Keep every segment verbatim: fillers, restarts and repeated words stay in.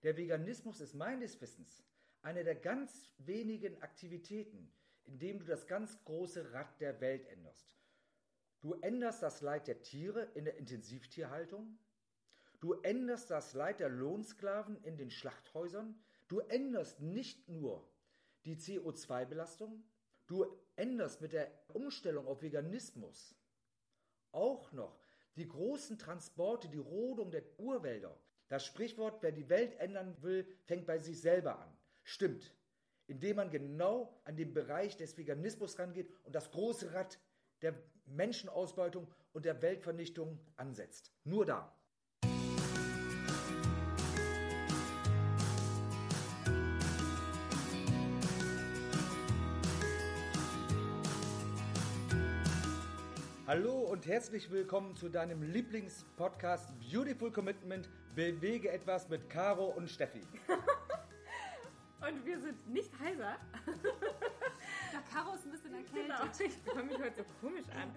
Der Veganismus ist meines Wissens eine der ganz wenigen Aktivitäten, in dem du das ganz große Rad der Welt änderst. Du änderst das Leid der Tiere in der Intensivtierhaltung. Du änderst das Leid der Lohnsklaven in den Schlachthäusern. Du änderst nicht nur die C O zwei Belastung, du änderst mit der Umstellung auf Veganismus auch noch die großen Transporte, die Rodung der Urwälder. Das Sprichwort, wer die Welt ändern will, fängt bei sich selber an. Stimmt. Indem man genau an den Bereich des Veganismus rangeht und das große Rad der Menschenausbeutung und der Weltvernichtung ansetzt. Nur da. Hallo und herzlich willkommen zu deinem Lieblingspodcast Beautiful Commitment. Bewege etwas mit Caro und Steffi. Und wir sind nicht heiser. Ja, Caro ist ein bisschen erkältet. Genau, ich fühle mich heute so komisch an.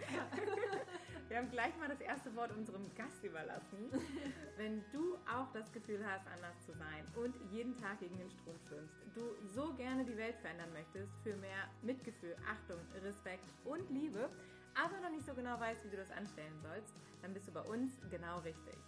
Wir haben gleich mal das erste Wort unserem Gast überlassen. Wenn du auch das Gefühl hast, anders zu sein und jeden Tag gegen den Strom schwimmst, du so gerne die Welt verändern möchtest für mehr Mitgefühl, Achtung, Respekt und Liebe, aber noch nicht so genau weißt, wie du das anstellen sollst, dann bist du bei uns genau richtig.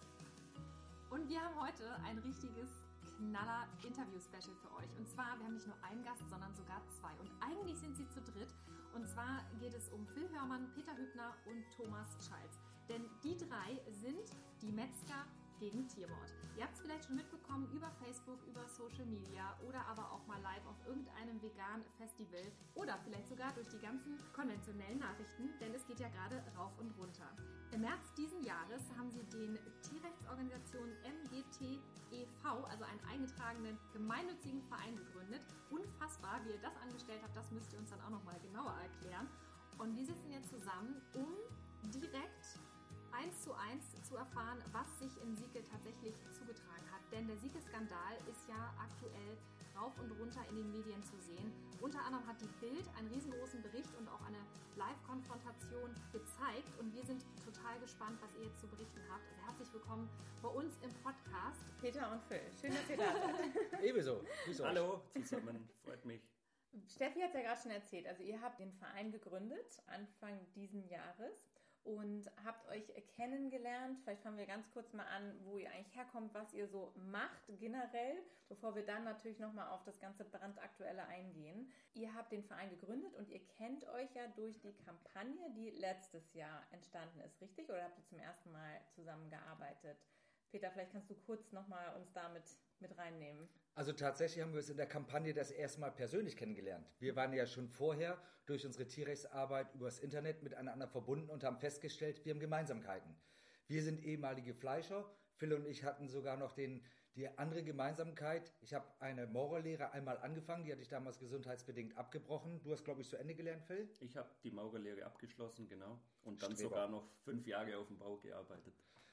Und wir haben heute ein richtiges Knaller-Interview-Special für euch. Und zwar, wir haben nicht nur einen Gast, sondern sogar zwei. Und eigentlich sind sie zu dritt. Und zwar geht es um Phil Hörmann, Peter Hübner und Thomas Schalz. Denn die drei sind die Metzger gegen Tiermord. Ihr habt es vielleicht schon mitbekommen über Facebook, über Social Media oder aber auch mal live auf irgendeinem veganen Festival oder vielleicht sogar durch die ganzen konventionellen Nachrichten, denn es geht ja gerade rauf und runter. Im März diesen Jahres haben sie den Tierrechtsorganisation M G T e V, also einen eingetragenen gemeinnützigen Verein gegründet. Unfassbar, wie ihr das angestellt habt, das müsst ihr uns dann auch nochmal genauer erklären. Und die sitzen jetzt zusammen, um direkt eins zu eins zu erfahren, was sich in Sieke tatsächlich zugetragen hat. Denn der Sieke-Skandal ist ja aktuell rauf und runter in den Medien zu sehen. Unter anderem hat die Bild einen riesengroßen Bericht und auch eine Live-Konfrontation gezeigt. Und wir sind total gespannt, was ihr jetzt zu berichten habt. Also herzlich willkommen bei uns im Podcast. Peter und Phil, schön, dass ihr da seid. Ebenso. Grüß euch. Hallo zusammen, freut mich. Steffi hat es ja gerade schon erzählt, also ihr habt den Verein gegründet, Anfang diesen Jahres. Und habt euch kennengelernt. Vielleicht fangen wir ganz kurz mal an, wo ihr eigentlich herkommt, was ihr so macht generell, bevor wir dann natürlich nochmal auf das ganze Brandaktuelle eingehen. Ihr habt den Verein gegründet und ihr kennt euch ja durch die Kampagne, die letztes Jahr entstanden ist, richtig? Oder habt ihr zum ersten Mal zusammengearbeitet? Peter, vielleicht kannst du kurz nochmal uns damit mit reinnehmen. Also tatsächlich haben wir uns in der Kampagne das erste Mal persönlich kennengelernt. Wir waren ja schon vorher durch unsere Tierrechtsarbeit übers Internet miteinander verbunden und haben festgestellt, wir haben Gemeinsamkeiten. Wir sind ehemalige Fleischer. Phil und ich hatten sogar noch den, die andere Gemeinsamkeit. Ich habe eine Maurerlehre einmal angefangen, die hatte ich damals gesundheitsbedingt abgebrochen. Du hast, glaube ich, zu Ende gelernt, Phil? Ich habe die Maurerlehre abgeschlossen, genau. Und dann Streber. sogar noch fünf Jahre auf dem Bau gearbeitet.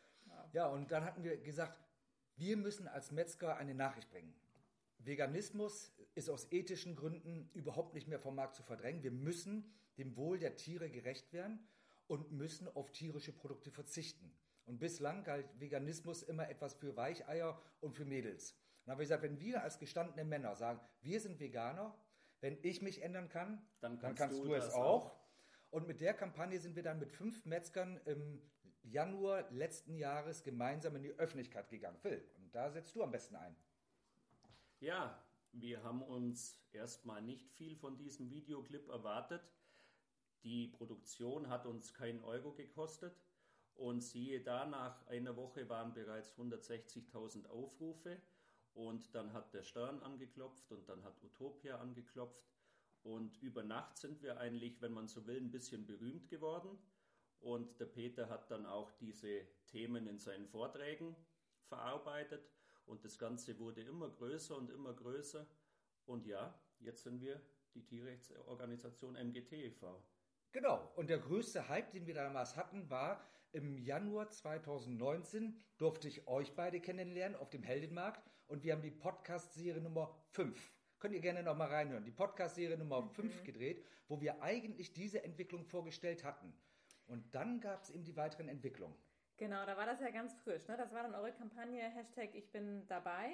Ja, und dann hatten wir gesagt, wir müssen als Metzger eine Nachricht bringen. Veganismus ist aus ethischen Gründen überhaupt nicht mehr vom Markt zu verdrängen. Wir müssen dem Wohl der Tiere gerecht werden und müssen auf tierische Produkte verzichten. Und bislang galt Veganismus immer etwas für Weicheier und für Mädels. Dann habe ich gesagt, wenn wir als gestandene Männer sagen, wir sind Veganer, wenn ich mich ändern kann, dann kannst, dann kannst du, du es auch. auch. Und mit der Kampagne sind wir dann mit fünf Metzgern im Januar letzten Jahres gemeinsam in die Öffentlichkeit gegangen. Phil, und da setzt du am besten ein. Ja, wir haben uns erstmal nicht viel von diesem Videoclip erwartet. Die Produktion hat uns keinen Euro gekostet. Und siehe da, nach einer Woche waren bereits hundertsechzigtausend Aufrufe. Und dann hat der Stern angeklopft und dann hat Utopia angeklopft. Und über Nacht sind wir eigentlich, wenn man so will, ein bisschen berühmt geworden. Und der Peter hat dann auch diese Themen in seinen Vorträgen verarbeitet. Und das Ganze wurde immer größer und immer größer. Und ja, jetzt sind wir die Tierrechtsorganisation M G T e V. Genau. Und der größte Hype, den wir damals hatten, war im Januar zweitausendneunzehn durfte ich euch beide kennenlernen auf dem Heldenmarkt. Und wir haben die Podcast-Serie Nummer fünf. Könnt ihr gerne noch mal reinhören. Die Podcast-Serie Nummer mhm. fünf gedreht, wo wir eigentlich diese Entwicklung vorgestellt hatten. Und dann gab es eben die weiteren Entwicklungen. Genau, da war das ja ganz frisch. Ne? Das war dann eure Kampagne, Hashtag Ich bin dabei.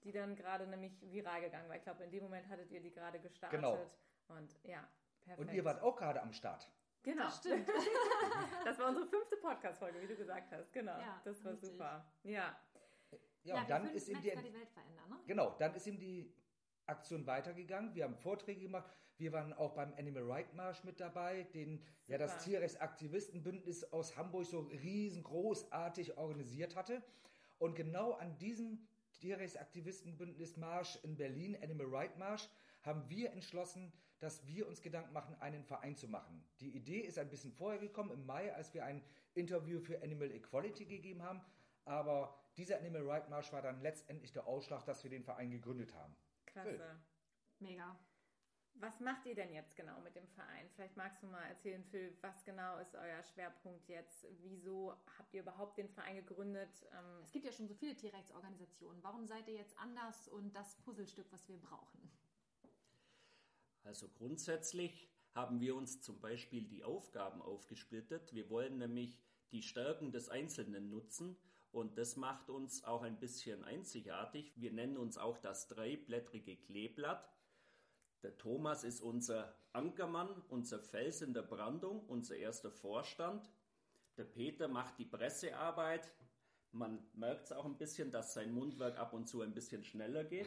die dann gerade nämlich viral gegangen war. Ich glaube, in dem Moment hattet ihr die gerade gestartet. Genau. Und ja, perfekt. Und ihr wart auch gerade am Start. Genau, Das stimmt. Das war unsere fünfte Podcast-Folge, wie du gesagt hast. Genau, Ja, das war richtig. super. Ja, Ja, Ja, und dann wir ist fünf ihm die, Metzger die Welt verändern, ne? genau, dann ist ihm die Aktion weitergegangen. Wir haben Vorträge gemacht. Wir waren auch beim Animal Rights Marsch mit dabei, den ja das Super. Tierrechtsaktivistenbündnis aus Hamburg so riesengroßartig organisiert hatte. Und genau an diesem Tierrechtsaktivistenbündnis Marsch in Berlin, Animal Rights Marsch, haben wir entschlossen, dass wir uns Gedanken machen, einen Verein zu machen. Die Idee ist ein bisschen vorher gekommen, im Mai, als wir ein Interview für Animal Equality gegeben haben. Aber dieser Animal Rights Marsch war dann letztendlich der Ausschlag, dass wir den Verein gegründet haben. klasse. Mega. Was macht ihr denn jetzt genau mit dem Verein? Vielleicht magst du mal erzählen, Phil, was genau ist euer Schwerpunkt jetzt? Wieso habt ihr überhaupt den Verein gegründet? Ähm, Es gibt ja schon so viele Tierrechtsorganisationen. Warum seid ihr jetzt anders und das Puzzlestück, was wir brauchen? Also grundsätzlich haben wir uns zum Beispiel die Aufgaben aufgesplittet. Wir wollen nämlich die Stärken des Einzelnen nutzen und das macht uns auch ein bisschen einzigartig. Wir nennen uns auch das dreiblättrige Kleeblatt. Der Thomas ist unser Ankermann, unser Fels in der Brandung, unser erster Vorstand. Der Peter macht die Pressearbeit. Man merkt es auch ein bisschen, dass sein Mundwerk ab und zu ein bisschen schneller geht.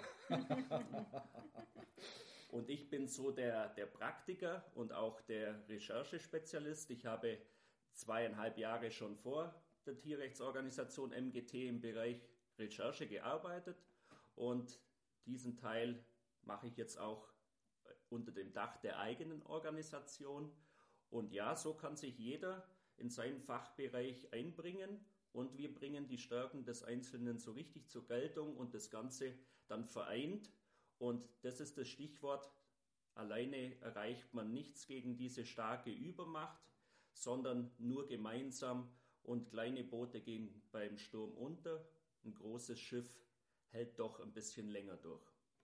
Und ich bin so der, der Praktiker und auch der Recherchespezialist. Ich habe zweieinhalb Jahre schon vor der Tierrechtsorganisation M G T im Bereich Recherche gearbeitet und diesen Teil mache ich jetzt auch unter dem Dach der eigenen Organisation. Und ja, so kann sich jeder in seinen Fachbereich einbringen und wir bringen die Stärken des Einzelnen so richtig zur Geltung und das Ganze dann vereint. Und das ist das Stichwort, alleine erreicht man nichts gegen diese starke Übermacht, sondern nur gemeinsam und kleine Boote gehen beim Sturm unter. Ein großes Schiff hält doch ein bisschen länger durch.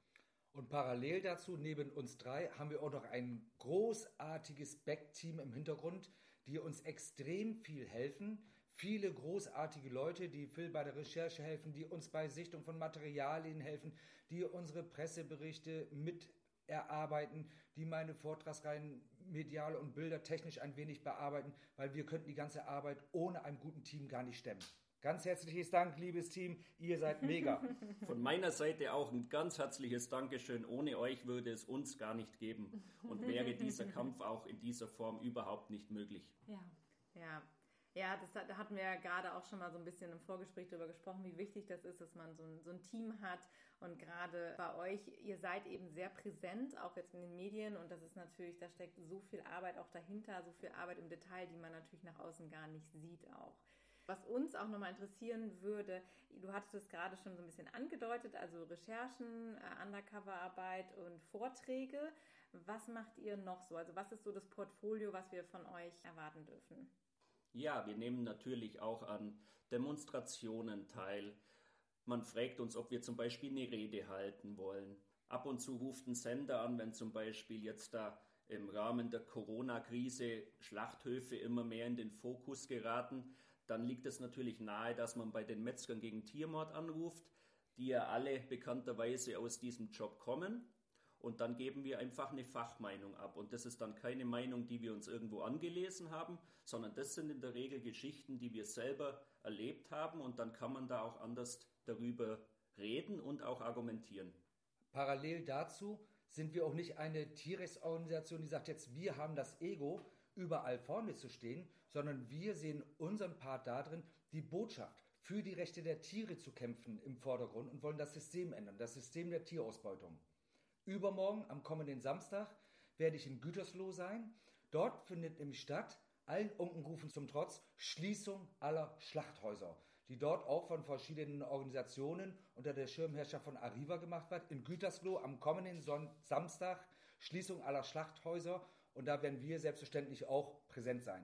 Und parallel dazu, neben uns drei, haben wir auch noch ein großartiges Backteam im Hintergrund, die uns extrem viel helfen. Viele großartige Leute, die Phil bei der Recherche helfen, die uns bei Sichtung von Materialien helfen, die unsere Presseberichte mit erarbeiten, die meine Vortragsreihen medial und bildertechnisch ein wenig bearbeiten, weil wir könnten die ganze Arbeit ohne einem guten Team gar nicht stemmen. Ganz herzliches Dank, liebes Team, ihr seid mega. Von meiner Seite auch ein ganz herzliches Dankeschön. Ohne euch würde es uns gar nicht geben und wäre dieser Kampf auch in dieser Form überhaupt nicht möglich. Ja. Ja, ja, das, da hatten wir ja gerade auch schon mal so ein bisschen im Vorgespräch darüber gesprochen, wie wichtig das ist, dass man so ein, so ein Team hat. Und gerade bei euch, ihr seid eben sehr präsent, auch jetzt in den Medien. Und das ist natürlich, da steckt so viel Arbeit auch dahinter, so viel Arbeit im Detail, die man natürlich nach außen gar nicht sieht auch. Was uns auch nochmal interessieren würde, du hattest es gerade schon so ein bisschen angedeutet, also Recherchen, äh, Undercover-Arbeit und Vorträge. Was macht ihr noch so? Also was ist so das Portfolio, was wir von euch erwarten dürfen? Ja, wir nehmen natürlich auch an Demonstrationen teil. Man fragt uns, ob wir zum Beispiel eine Rede halten wollen. Ab und zu ruft ein Sender an, wenn zum Beispiel jetzt da im Rahmen der Corona-Krise Schlachthöfe immer mehr in den Fokus geraten. Dann liegt es natürlich nahe, dass man bei den Metzgern gegen Tiermord anruft, die ja alle bekannterweise aus diesem Job kommen. Und dann geben wir einfach eine Fachmeinung ab. Und das ist dann keine Meinung, die wir uns irgendwo angelesen haben, sondern das sind in der Regel Geschichten, die wir selber erlebt haben. Und dann kann man da auch anders darüber reden und auch argumentieren. Parallel dazu sind wir auch nicht eine Tierrechtsorganisation, die sagt jetzt, wir haben das Ego, überall vorne zu stehen, sondern wir sehen unseren Part darin, die Botschaft für die Rechte der Tiere zu kämpfen im Vordergrund und wollen das System ändern, das System der Tierausbeutung. Übermorgen, am kommenden Samstag, werde ich in Gütersloh sein. Dort findet nämlich statt, allen Unkenrufen zum Trotz, Schließung aller Schlachthäuser, die dort auch von verschiedenen Organisationen unter der Schirmherrschaft von Arriva gemacht wird. In Gütersloh am kommenden Son- Samstag Schließung aller Schlachthäuser und da werden wir selbstverständlich auch präsent sein.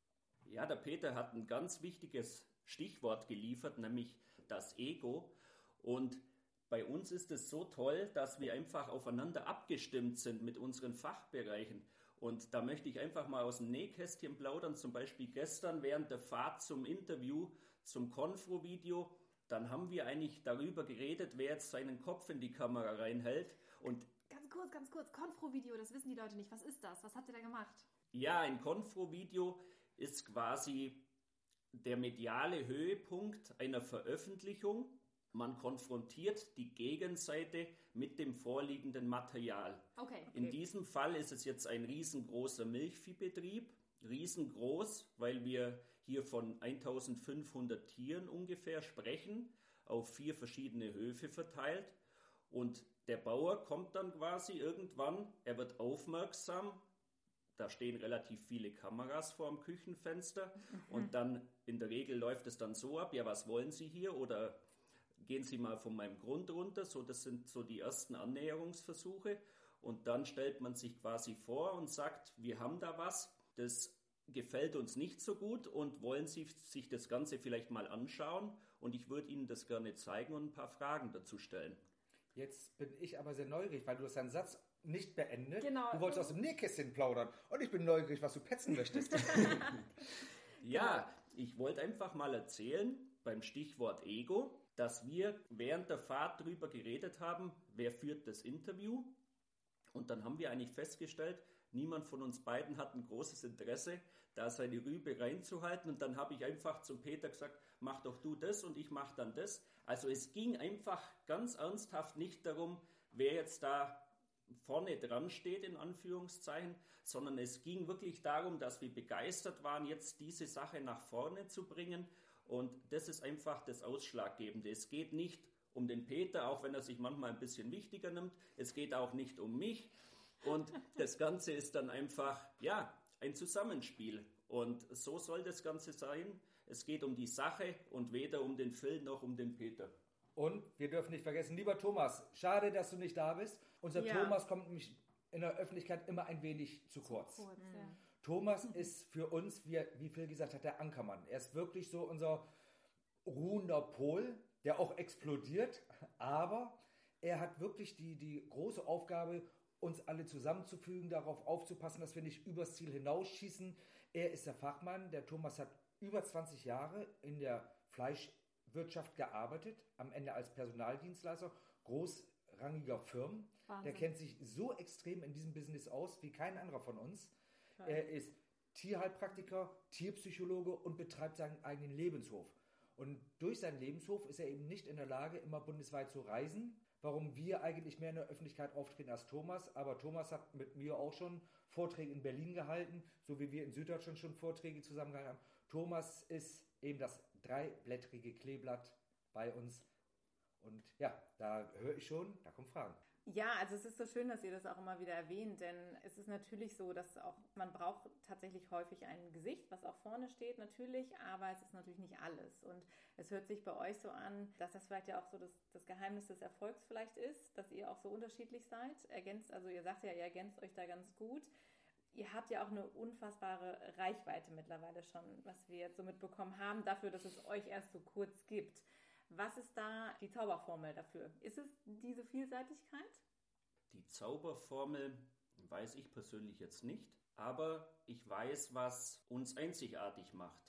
Ja, der Peter hat ein ganz wichtiges Stichwort geliefert, nämlich das Ego. Und bei uns ist es so toll, dass wir einfach aufeinander abgestimmt sind mit unseren Fachbereichen. Und da möchte ich einfach mal aus dem Nähkästchen plaudern. Zum Beispiel gestern während der Fahrt zum Interview, zum Confro-Video, dann haben wir eigentlich darüber geredet, wer jetzt seinen Kopf in die Kamera reinhält. Und Ganz kurz, ganz kurz, Konfro-Video, das wissen die Leute nicht. Was ist das? Was habt ihr da gemacht? ja, ein Konfro-Video ist quasi der mediale Höhepunkt einer Veröffentlichung. Man konfrontiert die Gegenseite mit dem vorliegenden Material. Okay. In diesem Fall ist es jetzt ein riesengroßer Milchviehbetrieb, riesengroß, weil wir hier von eintausendfünfhundert Tieren ungefähr sprechen, auf vier verschiedene Höfe verteilt. Und der Bauer kommt dann quasi irgendwann, er wird aufmerksam, da stehen relativ viele Kameras vor dem Küchenfenster und dann in der Regel läuft es dann so ab, ja, was wollen Sie hier oder gehen Sie mal von meinem Grund runter, so das sind so die ersten Annäherungsversuche und dann stellt man sich quasi vor und sagt, wir haben da was, das gefällt uns nicht so gut und wollen Sie sich das Ganze vielleicht mal anschauen und ich würde Ihnen das gerne zeigen und ein paar Fragen dazu stellen. Jetzt bin ich aber sehr neugierig, weil du hast deinen Satz nicht beendet. Genau. Du wolltest aus dem Nähkästchen plaudern und ich bin neugierig, was du petzen möchtest. Ja, ich wollte einfach mal erzählen, beim Stichwort Ego, dass wir während der Fahrt darüber geredet haben, wer führt das Interview. Und dann haben wir eigentlich festgestellt, niemand von uns beiden hat ein großes Interesse, da seine Rübe reinzuhalten. Und dann habe ich einfach zum Peter gesagt, mach doch du das und ich mach dann das. Also es ging einfach ganz ernsthaft nicht darum, wer jetzt da vorne dran steht, in Anführungszeichen, sondern es ging wirklich darum, dass wir begeistert waren, jetzt diese Sache nach vorne zu bringen. Und das ist einfach das Ausschlaggebende. Es geht nicht um den Peter, auch wenn er sich manchmal ein bisschen wichtiger nimmt. Es geht auch nicht um mich. Und das Ganze ist dann einfach, ja, ein Zusammenspiel. Und so soll das Ganze sein. Es geht um die Sache und weder um den Phil noch um den Peter. Und wir dürfen nicht vergessen, lieber Thomas, schade, dass du nicht da bist. Unser Ja. Thomas kommt nämlich in der Öffentlichkeit immer ein wenig zu kurz. Kurz, ja. Thomas ist für uns, wie, wie Phil gesagt hat, der Ankermann. Er ist wirklich so unser ruhender Pol, der auch explodiert, aber er hat wirklich die, die große Aufgabe, uns alle zusammenzufügen, darauf aufzupassen, dass wir nicht übers Ziel hinausschießen. Er ist der Fachmann. Der Thomas hat über zwanzig Jahre in der Fleischwirtschaft gearbeitet, am Ende als Personaldienstleister großrangiger Firmen. Wahnsinn. Der kennt sich so extrem in diesem Business aus wie kein anderer von uns. Toll. Er ist Tierheilpraktiker, Tierpsychologe und betreibt seinen eigenen Lebenshof. Und durch seinen Lebenshof ist er eben nicht in der Lage, immer bundesweit zu reisen, warum wir eigentlich mehr in der Öffentlichkeit auftreten als Thomas. Aber Thomas hat mit mir auch schon Vorträge in Berlin gehalten, so wie wir in Süddeutschland schon Vorträge zusammengehalten haben. Thomas ist eben das dreiblättrige Kleeblatt bei uns. Und ja, da höre ich schon, da kommen Fragen. Ja, also es ist so schön, dass ihr das auch immer wieder erwähnt, denn es ist natürlich so, dass auch man braucht tatsächlich häufig ein Gesicht, was auch vorne steht, natürlich, aber es ist natürlich nicht alles. Und es hört sich bei euch so an, dass das vielleicht ja auch so das, das Geheimnis des Erfolgs vielleicht ist, dass ihr auch so unterschiedlich seid. Ergänzt, also ihr sagt ja, ihr ergänzt euch da ganz gut. Ihr habt ja auch eine unfassbare Reichweite mittlerweile schon, was wir jetzt so mitbekommen haben, dafür, dass es euch erst so kurz gibt. Was ist da die Zauberformel dafür? Ist es diese Vielseitigkeit? Die Zauberformel weiß ich persönlich jetzt nicht, aber ich weiß, was uns einzigartig macht.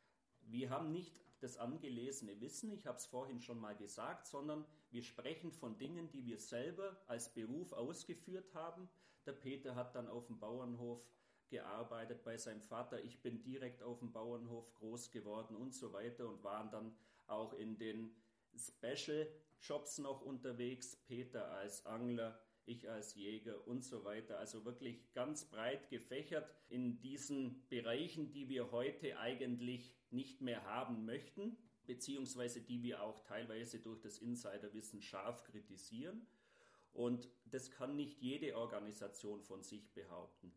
Wir haben nicht das angelesene Wissen, ich habe es vorhin schon mal gesagt, sondern wir sprechen von Dingen, die wir selber als Beruf ausgeführt haben. Der Peter hat dann auf dem Bauernhof gearbeitet bei seinem Vater, ich bin direkt auf dem Bauernhof groß geworden und so weiter und waren dann auch in den Special-Jobs noch unterwegs, Peter als Angler, ich als Jäger und so weiter. Also wirklich ganz breit gefächert in diesen Bereichen, die wir heute eigentlich nicht mehr haben möchten, beziehungsweise die wir auch teilweise durch das Insiderwissen scharf kritisieren. Und das kann nicht jede Organisation von sich behaupten.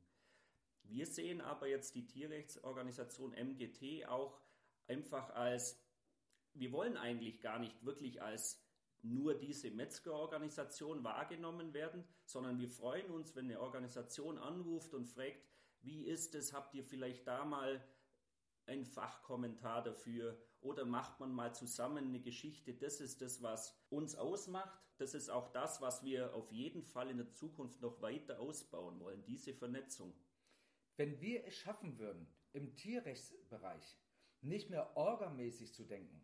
Wir sehen aber jetzt die Tierrechtsorganisation M G T auch einfach als, wir wollen eigentlich gar nicht wirklich als nur diese Metzgerorganisation wahrgenommen werden, sondern wir freuen uns, wenn eine Organisation anruft und fragt, wie ist es, habt ihr vielleicht da mal einen Fachkommentar dafür oder macht man mal zusammen eine Geschichte? Das ist das, was uns ausmacht. Das ist auch das, was wir auf jeden Fall in der Zukunft noch weiter ausbauen wollen, diese Vernetzung. Wenn wir es schaffen würden, im Tierrechtsbereich nicht mehr orgamäßig zu denken,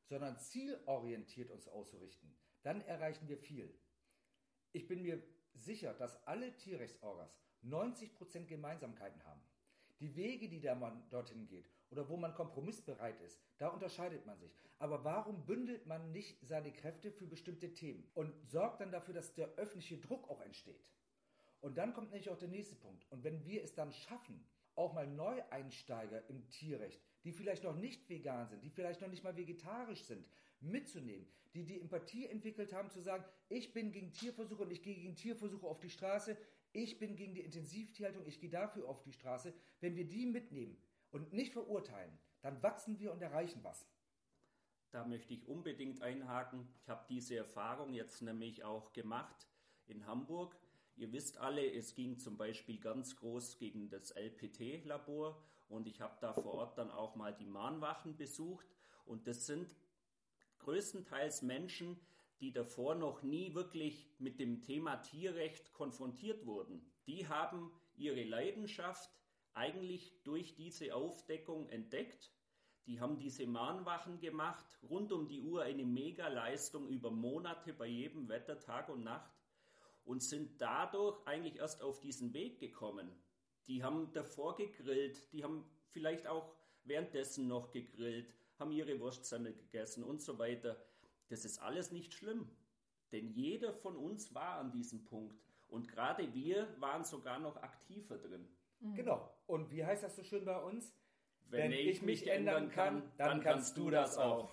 sondern zielorientiert uns auszurichten, dann erreichen wir viel. Ich bin mir sicher, dass alle Tierrechtsorgas neunzig Prozent Gemeinsamkeiten haben. Die Wege, die der Mann dorthin geht oder wo man kompromissbereit ist, da unterscheidet man sich. Aber warum bündelt man nicht seine Kräfte für bestimmte Themen und sorgt dann dafür, dass der öffentliche Druck auch entsteht? Und dann kommt nämlich auch der nächste Punkt. Und wenn wir es dann schaffen, auch mal Neueinsteiger im Tierrecht, die vielleicht noch nicht vegan sind, die vielleicht noch nicht mal vegetarisch sind, mitzunehmen, die die Empathie entwickelt haben, zu sagen, ich bin gegen Tierversuche und ich gehe gegen Tierversuche auf die Straße, ich bin gegen die Intensivtierhaltung, ich gehe dafür auf die Straße. Wenn wir die mitnehmen und nicht verurteilen, dann wachsen wir und erreichen was. Da möchte ich unbedingt einhaken. Ich habe diese Erfahrung jetzt nämlich auch gemacht in Hamburg. Ihr wisst alle, es ging zum Beispiel ganz groß gegen das L P T-Labor und ich habe da vor Ort dann auch mal die Mahnwachen besucht und das sind größtenteils Menschen, die davor noch nie wirklich mit dem Thema Tierrecht konfrontiert wurden. Die haben ihre Leidenschaft eigentlich durch diese Aufdeckung entdeckt. Die haben diese Mahnwachen gemacht, rund um die Uhr eine Mega-Leistung über Monate bei jedem Wetter, Tag und Nacht und sind dadurch eigentlich erst auf diesen Weg gekommen. Die haben davor gegrillt, die haben vielleicht auch währenddessen noch gegrillt, haben ihre Wurstsemmel gegessen und so weiter. Das ist alles nicht schlimm, denn jeder von uns war an diesem Punkt und gerade wir waren sogar noch aktiver drin. Mhm. Genau. Und wie heißt das so schön bei uns? Wenn, Wenn ich, ich mich ändern kann, kann dann, dann kannst du das auch.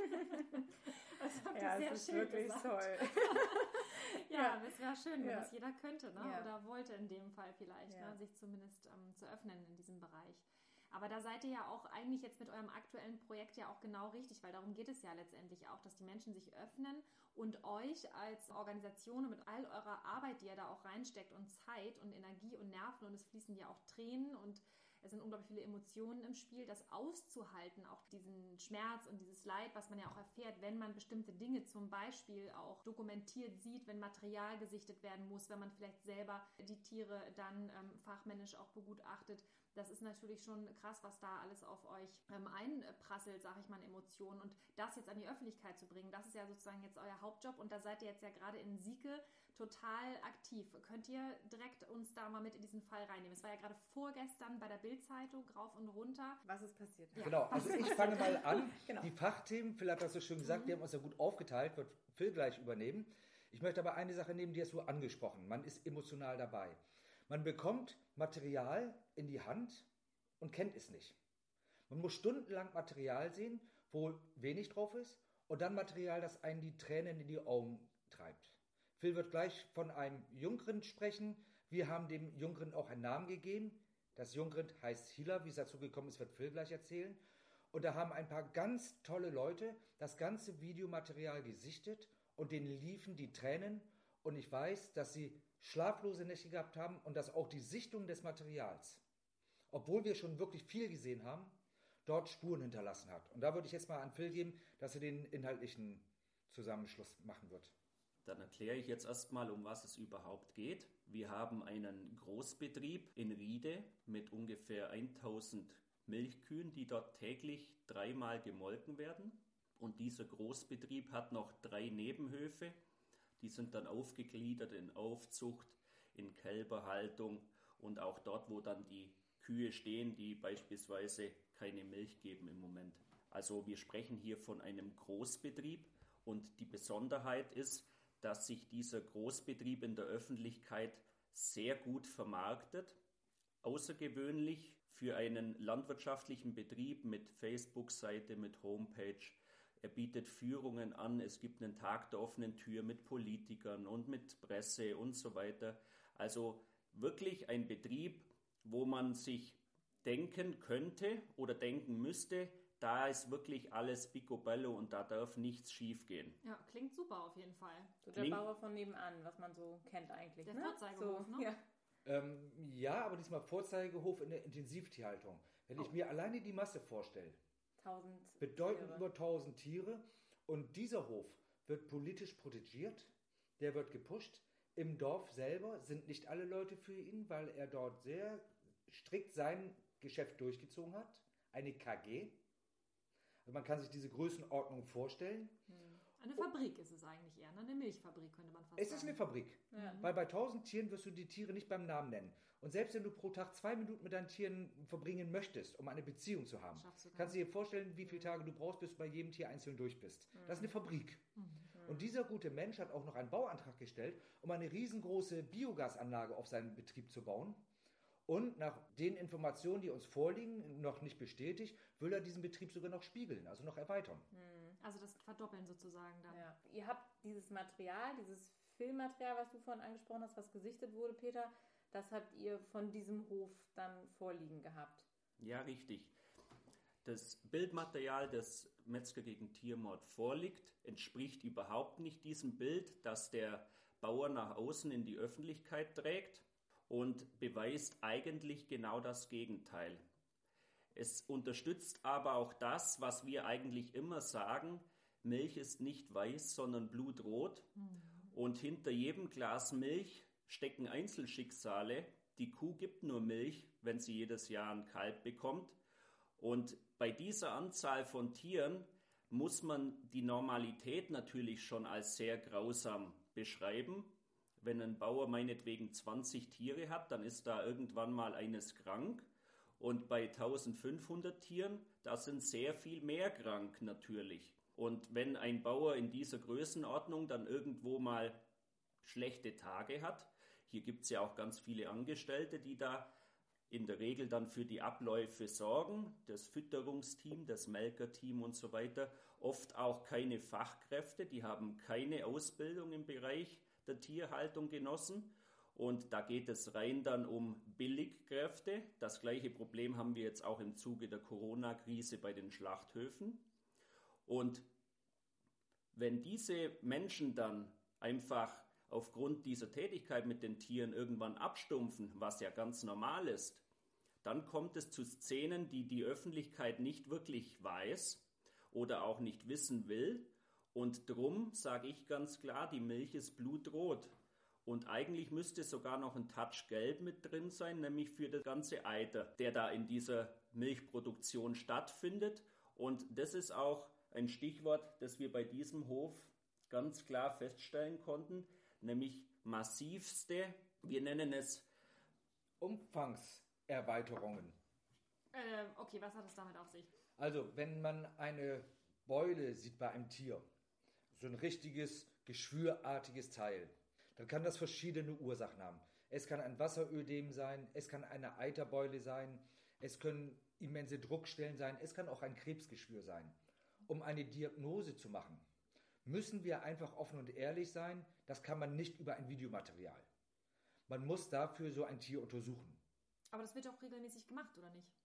Das habt ihr ja, sehr das ist schön wirklich gesagt. toll. Ja, es wäre schön, wenn ja. das jeder könnte, ne? Ja. Oder wollte in dem Fall vielleicht, ja. ne? Sich zumindest ähm, zu öffnen in diesem Bereich. Aber da seid ihr ja auch eigentlich jetzt mit eurem aktuellen Projekt ja auch genau richtig, weil darum geht es ja letztendlich auch, dass die Menschen sich öffnen und euch als Organisation und mit all eurer Arbeit, die ihr da auch reinsteckt und Zeit und Energie und Nerven und es fließen ja auch Tränen und es sind unglaublich viele Emotionen im Spiel, das auszuhalten, auch diesen Schmerz und dieses Leid, was man ja auch erfährt, wenn man bestimmte Dinge zum Beispiel auch dokumentiert sieht, wenn Material gesichtet werden muss, wenn man vielleicht selber die Tiere dann ähm, fachmännisch auch begutachtet. Das ist natürlich schon krass, was da alles auf euch ähm, einprasselt, sage ich mal, in Emotionen. Und das jetzt an die Öffentlichkeit zu bringen, das ist ja sozusagen jetzt euer Hauptjob. Und da seid ihr jetzt ja gerade in Sieke total aktiv. Könnt ihr direkt uns da mal mit in diesen Fall reinnehmen? Es war ja gerade vorgestern bei der Bild-Zeitung rauf und runter. Was ist passiert? Ja. Genau, also ich fange mal an. Genau. Die Fachthemen, Phil hat das so schön gesagt, mhm. die haben uns ja gut aufgeteilt, wird Phil gleich übernehmen. Ich möchte aber eine Sache nehmen, die hast du angesprochen. Man ist emotional dabei. Man bekommt Material in die Hand und kennt es nicht. Man muss stundenlang Material sehen, wo wenig drauf ist und dann Material, das einen die Tränen in die Augen treibt. Phil wird gleich von einem Jungrind sprechen. Wir haben dem Jungrind auch einen Namen gegeben. Das Jungrind heißt Hila. Wie es dazu gekommen ist, wird Phil gleich erzählen. Und da haben ein paar ganz tolle Leute das ganze Videomaterial gesichtet und denen liefen die Tränen. Und ich weiß, dass sie schlaflose Nächte gehabt haben und dass auch die Sichtung des Materials, obwohl wir schon wirklich viel gesehen haben, dort Spuren hinterlassen hat. Und da würde ich jetzt mal an Phil geben, dass er den inhaltlichen Zusammenschluss machen wird. Dann erkläre ich jetzt erstmal, um was es überhaupt geht. Wir haben einen Großbetrieb in Riede mit ungefähr tausend Milchkühen, die dort täglich dreimal gemolken werden. Und dieser Großbetrieb hat noch drei Nebenhöfe. Die sind dann aufgegliedert in Aufzucht, in Kälberhaltung und auch dort, wo dann die Kühe stehen, die beispielsweise keine Milch geben im Moment. Also wir sprechen hier von einem Großbetrieb und die Besonderheit ist, dass sich dieser Großbetrieb in der Öffentlichkeit sehr gut vermarktet. Außergewöhnlich für einen landwirtschaftlichen Betrieb mit Facebook-Seite, mit Homepage. Er bietet Führungen an, es gibt einen Tag der offenen Tür mit Politikern und mit Presse und so weiter. Also wirklich ein Betrieb, wo man sich denken könnte oder denken müsste, da ist wirklich alles picobello und da darf nichts schief gehen. Ja, klingt super auf jeden Fall. So der Klingt, Bauer von nebenan, was man so kennt eigentlich. Der ne? Vorzeigehof, so, ne? Ja. Ähm, ja, aber diesmal Vorzeigehof in der Intensivtierhaltung. Wenn Oh. ich mir alleine die Masse vorstelle, Tausend bedeuten Tiere. über tausend Tiere und dieser Hof wird politisch protegiert, der wird gepusht. Im Dorf selber sind nicht alle Leute für ihn, weil er dort sehr strikt sein Geschäft durchgezogen hat, eine K G. Man kann sich diese Größenordnung vorstellen. Eine Fabrik ist es eigentlich eher, ne? Eine Milchfabrik könnte man fast Es sagen. ist eine Fabrik, Ja. weil bei tausend Tieren wirst du die Tiere nicht beim Namen nennen. Und selbst wenn du pro Tag zwei Minuten mit deinen Tieren verbringen möchtest, um eine Beziehung zu haben, Schaffst du gar kannst du dir vorstellen, wie viele Tage du brauchst, bis du bei jedem Tier einzeln durch bist. Das ist eine Fabrik. Und dieser gute Mensch hat auch noch einen Bauantrag gestellt, um eine riesengroße Biogasanlage auf seinem Betrieb zu bauen. Und nach den Informationen, die uns vorliegen, noch nicht bestätigt, will er diesen Betrieb sogar noch spiegeln, also noch erweitern. Also das Verdoppeln sozusagen dann. Ja. Ihr habt dieses Material, dieses Filmmaterial, was du vorhin angesprochen hast, was gesichtet wurde, Peter, das habt ihr von diesem Hof dann vorliegen gehabt. Ja, richtig. Das Bildmaterial, das Metzger gegen Tiermord vorliegt, entspricht überhaupt nicht diesem Bild, das der Bauer nach außen in die Öffentlichkeit trägt und beweist eigentlich genau das Gegenteil. Es unterstützt aber auch das, was wir eigentlich immer sagen: Milch ist nicht weiß, sondern blutrot. Und hinter jedem Glas Milch stecken Einzelschicksale. Die Kuh gibt nur Milch, wenn sie jedes Jahr ein Kalb bekommt. Und bei dieser Anzahl von Tieren muss man die Normalität natürlich schon als sehr grausam beschreiben. Wenn ein Bauer meinetwegen zwanzig Tiere hat, dann ist da irgendwann mal eines krank. Und bei eintausendfünfhundert Tieren, da sind sehr viel mehr krank natürlich. Und wenn ein Bauer in dieser Größenordnung dann irgendwo mal schlechte Tage hat, hier gibt es ja auch ganz viele Angestellte, die da in der Regel dann für die Abläufe sorgen, das Fütterungsteam, das Melkerteam und so weiter, oft auch keine Fachkräfte, die haben keine Ausbildung im Bereich der Tierhaltung genossen. Und da geht es rein dann um Billigkräfte. Das gleiche Problem haben wir jetzt auch im Zuge der Corona-Krise bei den Schlachthöfen. Und wenn diese Menschen dann einfach aufgrund dieser Tätigkeit mit den Tieren irgendwann abstumpfen, was ja ganz normal ist, dann kommt es zu Szenen, die die Öffentlichkeit nicht wirklich weiß oder auch nicht wissen will. Und drum sage ich ganz klar, die Milch ist blutrot. Und eigentlich müsste sogar noch ein Touch Gelb mit drin sein, nämlich für das ganze Eiter, der da in dieser Milchproduktion stattfindet. Und das ist auch ein Stichwort, das wir bei diesem Hof ganz klar feststellen konnten, nämlich massivste, wir nennen es Umfangserweiterungen. Ähm, okay, was hat es damit auf sich? Also, wenn man eine Beule sieht bei einem Tier, so ein richtiges, geschwürartiges Teil, dann kann das verschiedene Ursachen haben. Es kann ein Wasserödem sein, es kann eine Eiterbeule sein, es können immense Druckstellen sein, es kann auch ein Krebsgeschwür sein. Um eine Diagnose zu machen, müssen wir einfach offen und ehrlich sein, das kann man nicht über ein Videomaterial. Man muss dafür so ein Tier untersuchen. Aber das wird doch regelmäßig gemacht, oder nicht?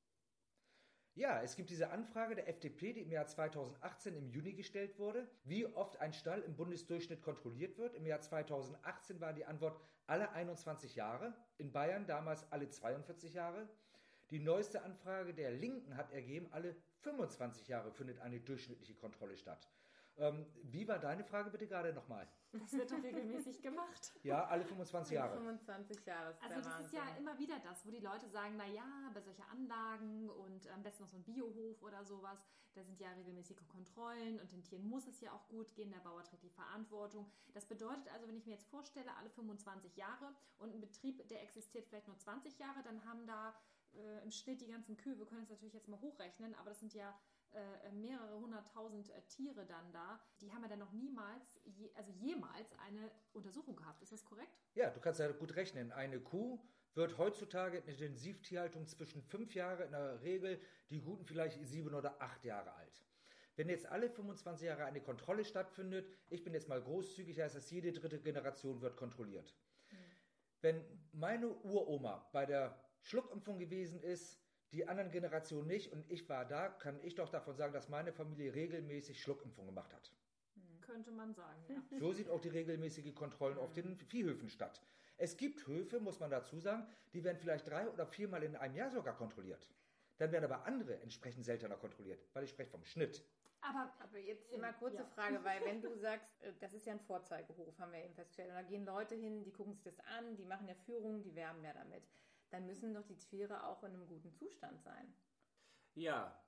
Ja, es gibt diese Anfrage der F D P, die im Jahr zweitausendachtzehn im Juni gestellt wurde, wie oft ein Stall im Bundesdurchschnitt kontrolliert wird. Im Jahr zweitausendachtzehn war die Antwort alle einundzwanzig Jahre, in Bayern damals alle zweiundvierzig Jahre. Die neueste Anfrage der Linken hat ergeben, alle fünfundzwanzig Jahre findet eine durchschnittliche Kontrolle statt. Ähm, wie war deine Frage bitte gerade nochmal? Das wird doch regelmäßig gemacht. Ja, alle fünfundzwanzig Jahre. fünfundzwanzig Jahre ist Also der das Wahnsinn. ist ja immer wieder das, wo die Leute sagen, na ja, bei solchen Anlagen und am besten noch so ein Biohof oder sowas, da sind ja regelmäßige Kontrollen und den Tieren muss es ja auch gut gehen, der Bauer trägt die Verantwortung. Das bedeutet also, wenn ich mir jetzt vorstelle, alle fünfundzwanzig Jahre und ein Betrieb, der existiert vielleicht nur zwanzig Jahre, dann haben da äh, im Schnitt die ganzen Kühe, wir können es natürlich jetzt mal hochrechnen, aber das sind ja äh, mehrere hunderttausend äh, Tiere dann da, die haben ja dann noch niemals, je, also jemals eine Untersuchung gehabt. Ist das korrekt? Ja, du kannst ja gut rechnen. Eine Kuh wird heutzutage in der Intensivtierhaltung zwischen fünf Jahre, in der Regel die Guten vielleicht sieben oder acht Jahre alt. Wenn jetzt alle fünfundzwanzig Jahre eine Kontrolle stattfindet, ich bin jetzt mal großzügig, heißt das, jede dritte Generation wird kontrolliert. Mhm. Wenn meine Uroma bei der Schluckimpfung gewesen ist, die anderen Generationen nicht und ich war da, kann ich doch davon sagen, dass meine Familie regelmäßig Schluckimpfung gemacht hat. Könnte man sagen, ja. So sieht auch die regelmäßige Kontrollen auf den Viehhöfen statt. Es gibt Höfe, muss man dazu sagen, die werden vielleicht drei oder viermal in einem Jahr sogar kontrolliert. Dann werden aber andere entsprechend seltener kontrolliert, weil ich spreche vom Schnitt. Aber, aber jetzt mal kurze ja. Frage, weil wenn du sagst, das ist ja ein Vorzeigehof, haben wir eben festgestellt, und da gehen Leute hin, die gucken sich das an, die machen ja Führungen, die werben ja damit. Dann müssen doch die Tiere auch in einem guten Zustand sein. Ja,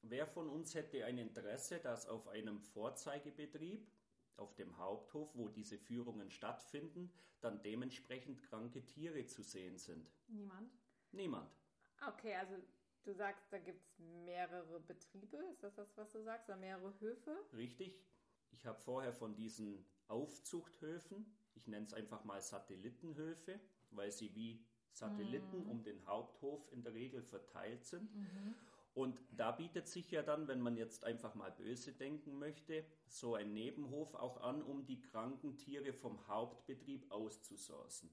wer von uns hätte ein Interesse, dass auf einem Vorzeigebetrieb, auf dem Haupthof, wo diese Führungen stattfinden, dann dementsprechend kranke Tiere zu sehen sind? Niemand? Niemand. Okay, also du sagst, da gibt es mehrere Betriebe. Ist das das, was du sagst? Oder mehrere Höfe? Richtig. Ich habe vorher von diesen Aufzuchthöfen, ich nenne es einfach mal Satellitenhöfe, weil sie wie Satelliten Mhm. um den Haupthof in der Regel verteilt sind. Mhm. Und da bietet sich ja dann, wenn man jetzt einfach mal böse denken möchte, so ein Nebenhof auch an, um die kranken Tiere vom Hauptbetrieb auszusourcen.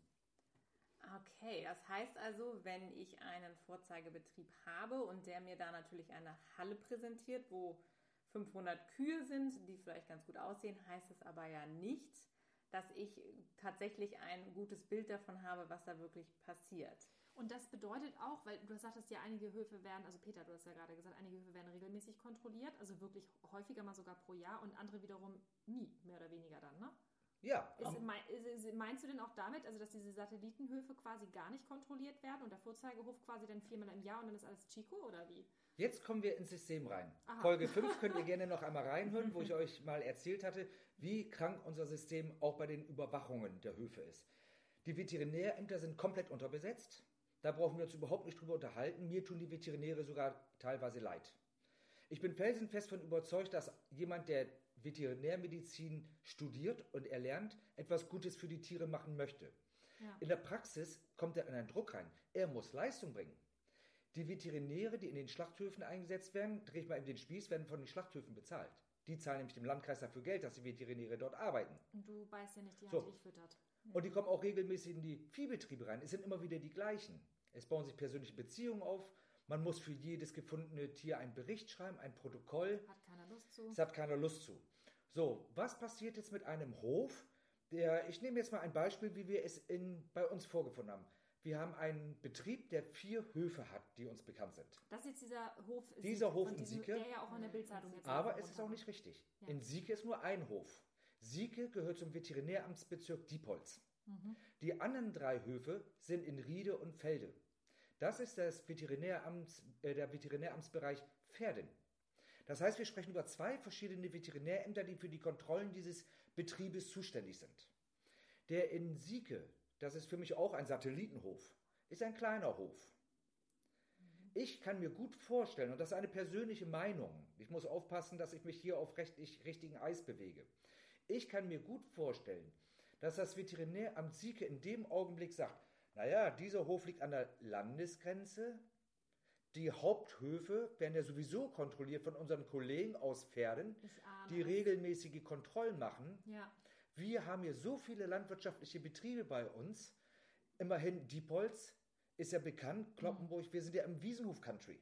Okay, das heißt also, wenn ich einen Vorzeigebetrieb habe und der mir da natürlich eine Halle präsentiert, wo fünfhundert Kühe sind, die vielleicht ganz gut aussehen, heißt es aber ja nicht, dass ich tatsächlich ein gutes Bild davon habe, was da wirklich passiert. Und das bedeutet auch, weil du sagtest ja, einige Höfe werden, also Peter, du hast ja gerade gesagt, einige Höfe werden regelmäßig kontrolliert, also wirklich häufiger mal sogar pro Jahr und andere wiederum nie, mehr oder weniger dann, ne? Ja, Ist, am- mei- ist, ist, meinst du denn auch damit, also dass diese Satellitenhöfe quasi gar nicht kontrolliert werden und der Vorzeigehof quasi dann viermal im Jahr und dann ist alles Chico oder wie? jetzt kommen wir ins System rein. Aha. Folge fünf könnt ihr gerne noch einmal reinhören, wo ich euch mal erzählt hatte, wie krank unser System auch bei den Überwachungen der Höfe ist. Die Veterinärämter sind komplett unterbesetzt. Da brauchen wir uns überhaupt nicht drüber unterhalten. Mir tun die Veterinäre sogar teilweise leid. Ich bin felsenfest davon überzeugt, dass jemand, der Veterinärmedizin studiert und erlernt, etwas Gutes für die Tiere machen möchte. Ja. In der Praxis kommt er in einen Druck rein. Er muss Leistung bringen. Die Veterinäre, die in den Schlachthöfen eingesetzt werden, drehe ich mal eben den Spieß, werden von den Schlachthöfen bezahlt. Die zahlen nämlich dem Landkreis dafür Geld, dass die Veterinäre dort arbeiten. Und du beißt ja nicht die Hand, So. die dich füttert. Und die kommen auch regelmäßig in die Viehbetriebe rein. Es sind immer wieder die gleichen. Es bauen sich persönliche Beziehungen auf. Man muss für jedes gefundene Tier einen Bericht schreiben, ein Protokoll. Hat keiner Lust zu. Es hat keiner Lust zu. So, was passiert jetzt mit einem Hof? Der, ich nehme jetzt mal ein Beispiel, wie wir es in, bei uns vorgefunden haben. Wir haben einen Betrieb, der vier Höfe hat, die uns bekannt sind. Das ist jetzt dieser Hof, Dieser Sieke, Hof von in diesem- Sieke. der ja auch in der Bildzeitung jetzt Aber auch es ist auch runter nicht war. richtig. Ja. In Sieke ist nur ein Hof. Sieke gehört zum Veterinäramtsbezirk Diepholz. Mhm. Die anderen drei Höfe sind in Riede und Felde. Das ist das Veterinäramts, äh, der Veterinäramtsbereich Verden. Das heißt, wir sprechen über zwei verschiedene Veterinärämter, die für die Kontrollen dieses Betriebes zuständig sind. Der in Sieke, das ist für mich auch ein Satellitenhof, ist ein kleiner Hof. Ich kann mir gut vorstellen, und das ist eine persönliche Meinung, ich muss aufpassen, dass ich mich hier auf rechtlich, richtigen Eis bewege. Ich kann mir gut vorstellen, dass das Veterinäramt Sieke in dem Augenblick sagt, naja, dieser Hof liegt an der Landesgrenze, die Haupthöfe werden ja sowieso kontrolliert von unseren Kollegen aus Verden, Ich ahne die es. regelmäßige Kontrollen machen. Ja. Wir haben hier so viele landwirtschaftliche Betriebe bei uns. Immerhin Diepholz ist ja bekannt, Kloppenburg, wir sind ja im Wiesenhof-Country.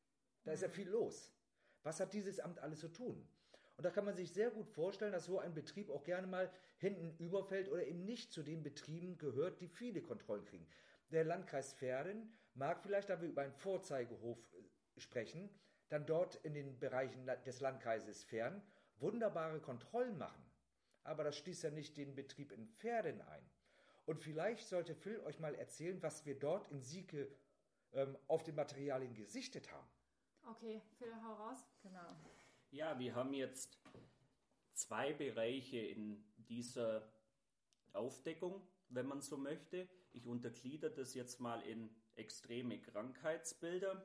Da ist ja viel los. Was hat dieses Amt alles zu tun? Und da kann man sich sehr gut vorstellen, dass so ein Betrieb auch gerne mal hinten überfällt oder eben nicht zu den Betrieben gehört, die viele Kontrollen kriegen. Der Landkreis Verden mag vielleicht, da wir über einen Vorzeigehof äh, sprechen, dann dort in den Bereichen la- des Landkreises Verden wunderbare Kontrollen machen. Aber das schließt ja nicht den Betrieb in Verden ein. Und vielleicht sollte Phil euch mal erzählen, was wir dort in Sieke ähm, auf den Materialien gesichtet haben. Okay, Phil, hau raus. Genau. Ja, wir haben jetzt zwei Bereiche in dieser Aufdeckung, wenn man so möchte. Ich untergliedere das jetzt mal in extreme Krankheitsbilder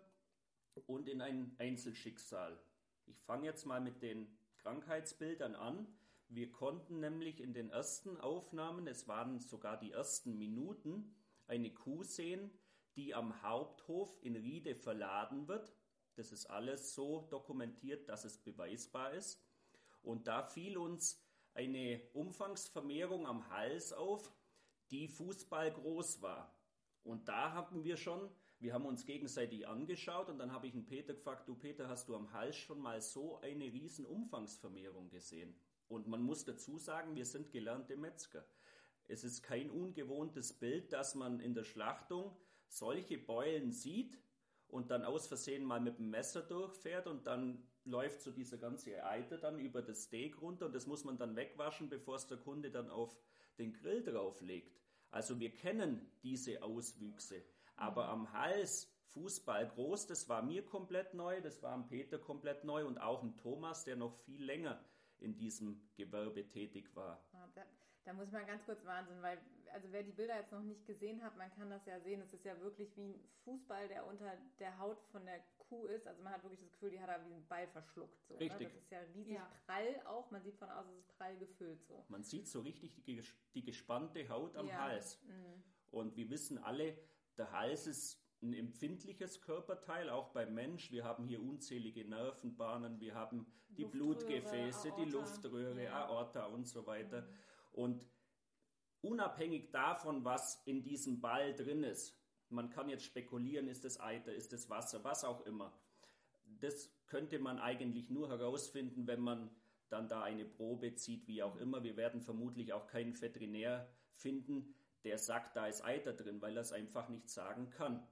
und in ein Einzelschicksal. Ich fange jetzt mal mit den Krankheitsbildern an. Wir konnten nämlich in den ersten Aufnahmen, es waren sogar die ersten Minuten, eine Kuh sehen, die am Haupthof in Riede verladen wird. Das ist alles so dokumentiert, dass es beweisbar ist. Und da fiel uns eine Umfangsvermehrung am Hals auf, die fußballgroß war. Und da hatten wir schon, wir haben uns gegenseitig angeschaut und dann habe ich den Peter gefragt, du Peter, hast du am Hals schon mal so eine riesen Umfangsvermehrung gesehen? Und man muss dazu sagen, wir sind gelernte Metzger. Es ist kein ungewohntes Bild, dass man in der Schlachtung solche Beulen sieht und dann aus Versehen mal mit dem Messer durchfährt und dann läuft so dieser ganze Eiter dann über das Steak runter und das muss man dann wegwaschen, bevor es der Kunde dann auf den Grill drauflegt. Also wir kennen diese Auswüchse, aber am Hals Fußball groß. Das war mir komplett neu, das war dem Peter komplett neu und auch dem Thomas, der noch viel länger in diesem Gewerbe tätig war. Ah, Da, da muss man ganz kurz Wahnsinn, weil, also wer die Bilder jetzt noch nicht gesehen hat, man kann das ja sehen, es ist ja wirklich wie ein Fußball, der unter der Haut von der Kuh ist. Also man hat wirklich das Gefühl, die hat da wie einen Ball verschluckt. So, Richtig. Ne? Das ist ja riesig Ja. prall auch, man sieht von außen, es ist prall gefüllt so. Man sieht so richtig die, ges- die gespannte Haut am Ja. Hals. Mhm. Und wir wissen alle, der Hals ist ein empfindliches Körperteil, auch beim Mensch. Wir haben hier unzählige Nervenbahnen, wir haben die Luftröhre, Blutgefäße, die Aorta. Luftröhre, Ja. Aorta und so weiter. Und unabhängig davon, was in diesem Ball drin ist, man kann jetzt spekulieren, ist es Eiter, ist es Wasser, was auch immer. Das könnte man eigentlich nur herausfinden, wenn man dann da eine Probe zieht, wie auch immer. Wir werden vermutlich auch keinen Veterinär finden, der sagt, da ist Eiter drin, weil er es einfach nicht sagen kann.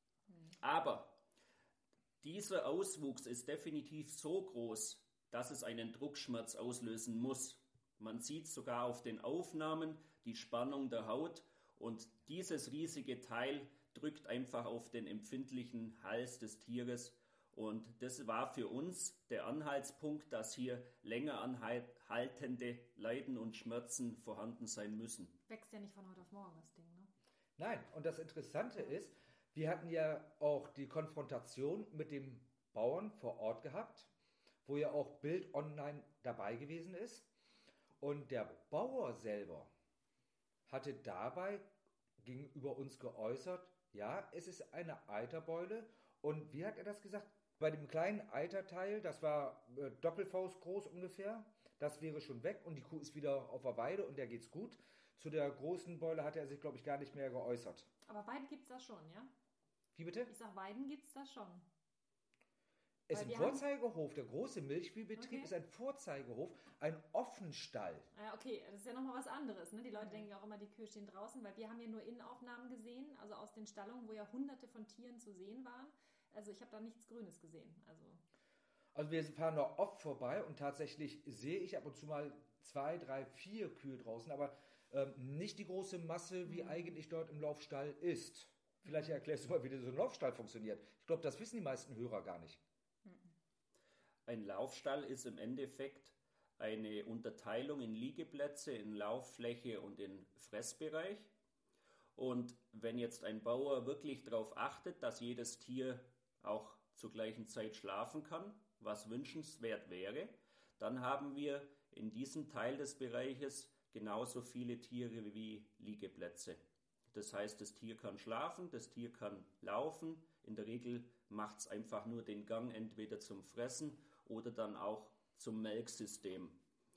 Aber dieser Auswuchs ist definitiv so groß, dass es einen Druckschmerz auslösen muss. Man sieht sogar auf den Aufnahmen die Spannung der Haut und dieses riesige Teil drückt einfach auf den empfindlichen Hals des Tieres. Und das war für uns der Anhaltspunkt, dass hier länger anhaltende Leiden und Schmerzen vorhanden sein müssen. Wächst ja nicht von heute auf morgen, das Ding, ne? Nein, und das Interessante ist, wir hatten ja auch die Konfrontation mit dem Bauern vor Ort gehabt, wo ja auch Bild online dabei gewesen ist. Und der Bauer selber hatte dabei gegenüber uns geäußert, ja, es ist eine Eiterbeule. Und wie hat er das gesagt? Bei dem kleinen Eiterteil, das war äh, Doppelfaust groß ungefähr, das wäre schon weg und die Kuh ist wieder auf der Weide und der geht's gut. Zu der großen Beule hat er sich, glaube ich, gar nicht mehr geäußert. Aber Weiden gibt's das schon, ja? Wie bitte? Ich sag, Weiden gibt's das schon. Es ist Weil ein wir haben- Vorzeigehof. Der große Milchviehbetrieb Okay. ist ein Vorzeigehof, ein Offenstall. Ja, okay, das ist ja nochmal was anderes. Ne? Die Leute denken ja auch immer, die Kühe stehen draußen, weil wir haben ja nur Innenaufnahmen gesehen, also aus den Stallungen, wo ja hunderte von Tieren zu sehen waren. Also ich habe da nichts Grünes gesehen. Also Also wir fahren da oft vorbei und tatsächlich sehe ich ab und zu mal zwei, drei, vier Kühe draußen, aber ähm, nicht die große Masse, wie eigentlich dort im Laufstall ist. Vielleicht erklärst du mal, wie so ein Laufstall funktioniert. Ich glaube, das wissen die meisten Hörer gar nicht. Ein Laufstall ist im Endeffekt eine Unterteilung in Liegeplätze, in Lauffläche und in Fressbereich. Und wenn jetzt ein Bauer wirklich darauf achtet, dass jedes Tier auch zur gleichen Zeit schlafen kann, was wünschenswert wäre, dann haben wir in diesem Teil des Bereiches genauso viele Tiere wie Liegeplätze. Das heißt, das Tier kann schlafen, das Tier kann laufen. In der Regel macht es einfach nur den Gang entweder zum Fressen oder dann auch zum Melksystem.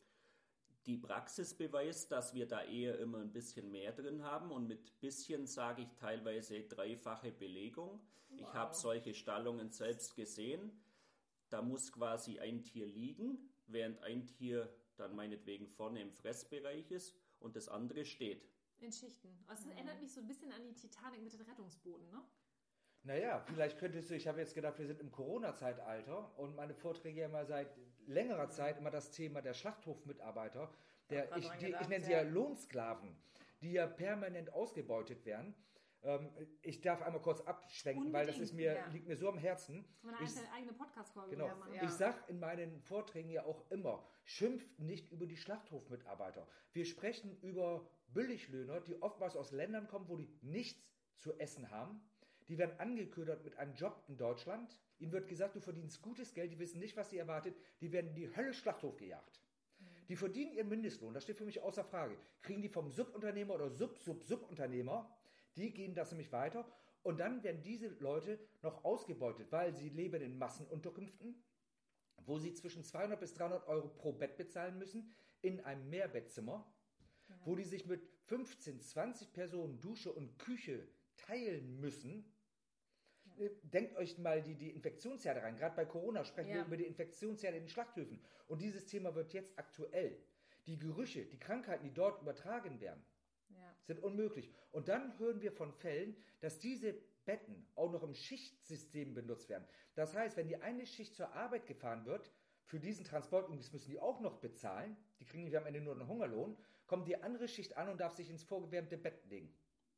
Die Praxis beweist, dass wir da eher immer ein bisschen mehr drin haben und mit bisschen sage ich teilweise dreifache Belegung. Ich habe solche Stallungen selbst gesehen. Da muss quasi ein Tier liegen, während ein Tier dann meinetwegen vorne im Fressbereich ist und das andere steht. in Schichten. Also es erinnert mich so ein bisschen an die Titanic mit den Rettungsbooten, ne? Naja, vielleicht könntest du, ich habe jetzt gedacht, wir sind im Corona-Zeitalter und meine Vorträge ja immer seit längerer Zeit immer das Thema der Schlachthofmitarbeiter, der, grad ich, dran die, gedacht, ich nenne sie ja. ja Lohnsklaven, die ja permanent ausgebeutet werden. Ähm, ich darf einmal kurz abschwenken, weil das ist Unbedingt, mir, ja. liegt mir so am Herzen. Das kann man Ich- eine eigene Podcast-Folge Genau. drüber machen. Ja. Ich sage in meinen Vorträgen ja auch immer, schimpft nicht über die Schlachthofmitarbeiter. Wir sprechen über Billiglöhner, die oftmals aus Ländern kommen, wo die nichts zu essen haben. Die werden angeködert mit einem Job in Deutschland. Ihnen wird gesagt, du verdienst gutes Geld, die wissen nicht, was sie erwartet. Die werden in die Hölle Schlachthof gejagt. Die verdienen ihren Mindestlohn, das steht für mich außer Frage. Kriegen die vom Subunternehmer oder Sub-Sub-Subunternehmer, die gehen das nämlich weiter. Und dann werden diese Leute noch ausgebeutet, weil sie leben in Massenunterkünften, wo sie zwischen zweihundert bis dreihundert Euro pro Bett bezahlen müssen, in einem Mehrbettzimmer, wo die sich mit fünfzehn, zwanzig Personen Dusche und Küche teilen müssen. Äh, Denkt euch mal die, die Infektionsherde rein. Gerade bei Corona sprechen Ja. wir über die Infektionsherde in den Schlachthöfen. Und dieses Thema wird jetzt aktuell. Die Gerüche, die Krankheiten, die dort übertragen werden, Ja. sind unmöglich. Und dann hören wir von Fällen, dass diese Betten auch noch im Schichtsystem benutzt werden. Das heißt, wenn die eine Schicht zur Arbeit gefahren wird, für diesen Transport, und das müssen die auch noch bezahlen, die kriegen nämlich am Ende nur einen Hungerlohn, kommt die andere Schicht an und darf sich ins vorgewärmte Bett legen.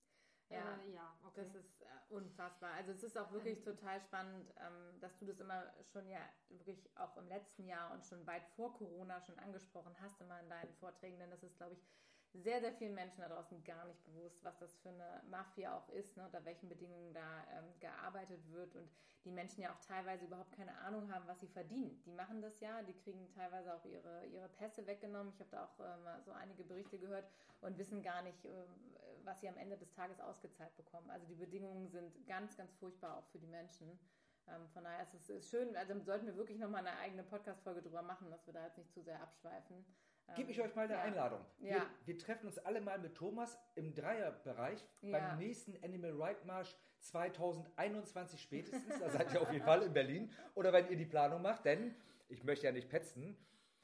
Ja, äh, ja, okay. Das ist äh, unfassbar. Also es ist auch wirklich total spannend, ähm, dass du das immer schon ja wirklich auch im letzten Jahr und schon weit vor Corona schon angesprochen hast, immer in deinen Vorträgen, denn das ist, glaube ich, sehr, sehr vielen Menschen da draußen gar nicht bewusst, was das für eine Mafia auch ist, ne, unter welchen Bedingungen da ähm, gearbeitet wird und die Menschen ja auch teilweise überhaupt keine Ahnung haben, was sie verdienen. Die machen das ja, die kriegen teilweise auch ihre, ihre Pässe weggenommen. Ich habe da auch ähm, so einige Berichte gehört und wissen gar nicht, äh, was sie am Ende des Tages ausgezahlt bekommen. Also die Bedingungen sind ganz, ganz furchtbar auch für die Menschen. Ähm, von daher ist es ist schön, also sollten wir wirklich nochmal eine eigene Podcast-Folge drüber machen, dass wir da jetzt nicht zu sehr abschweifen. Gebe ich euch mal eine ja. Einladung. Wir, Ja. wir treffen uns alle mal mit Thomas im Dreierbereich Ja. beim nächsten Animal Right Marsch zwanzig einundzwanzig spätestens. Da seid ihr auf jeden Fall in Berlin. Oder wenn ihr die Planung macht, denn ich möchte ja nicht petzen,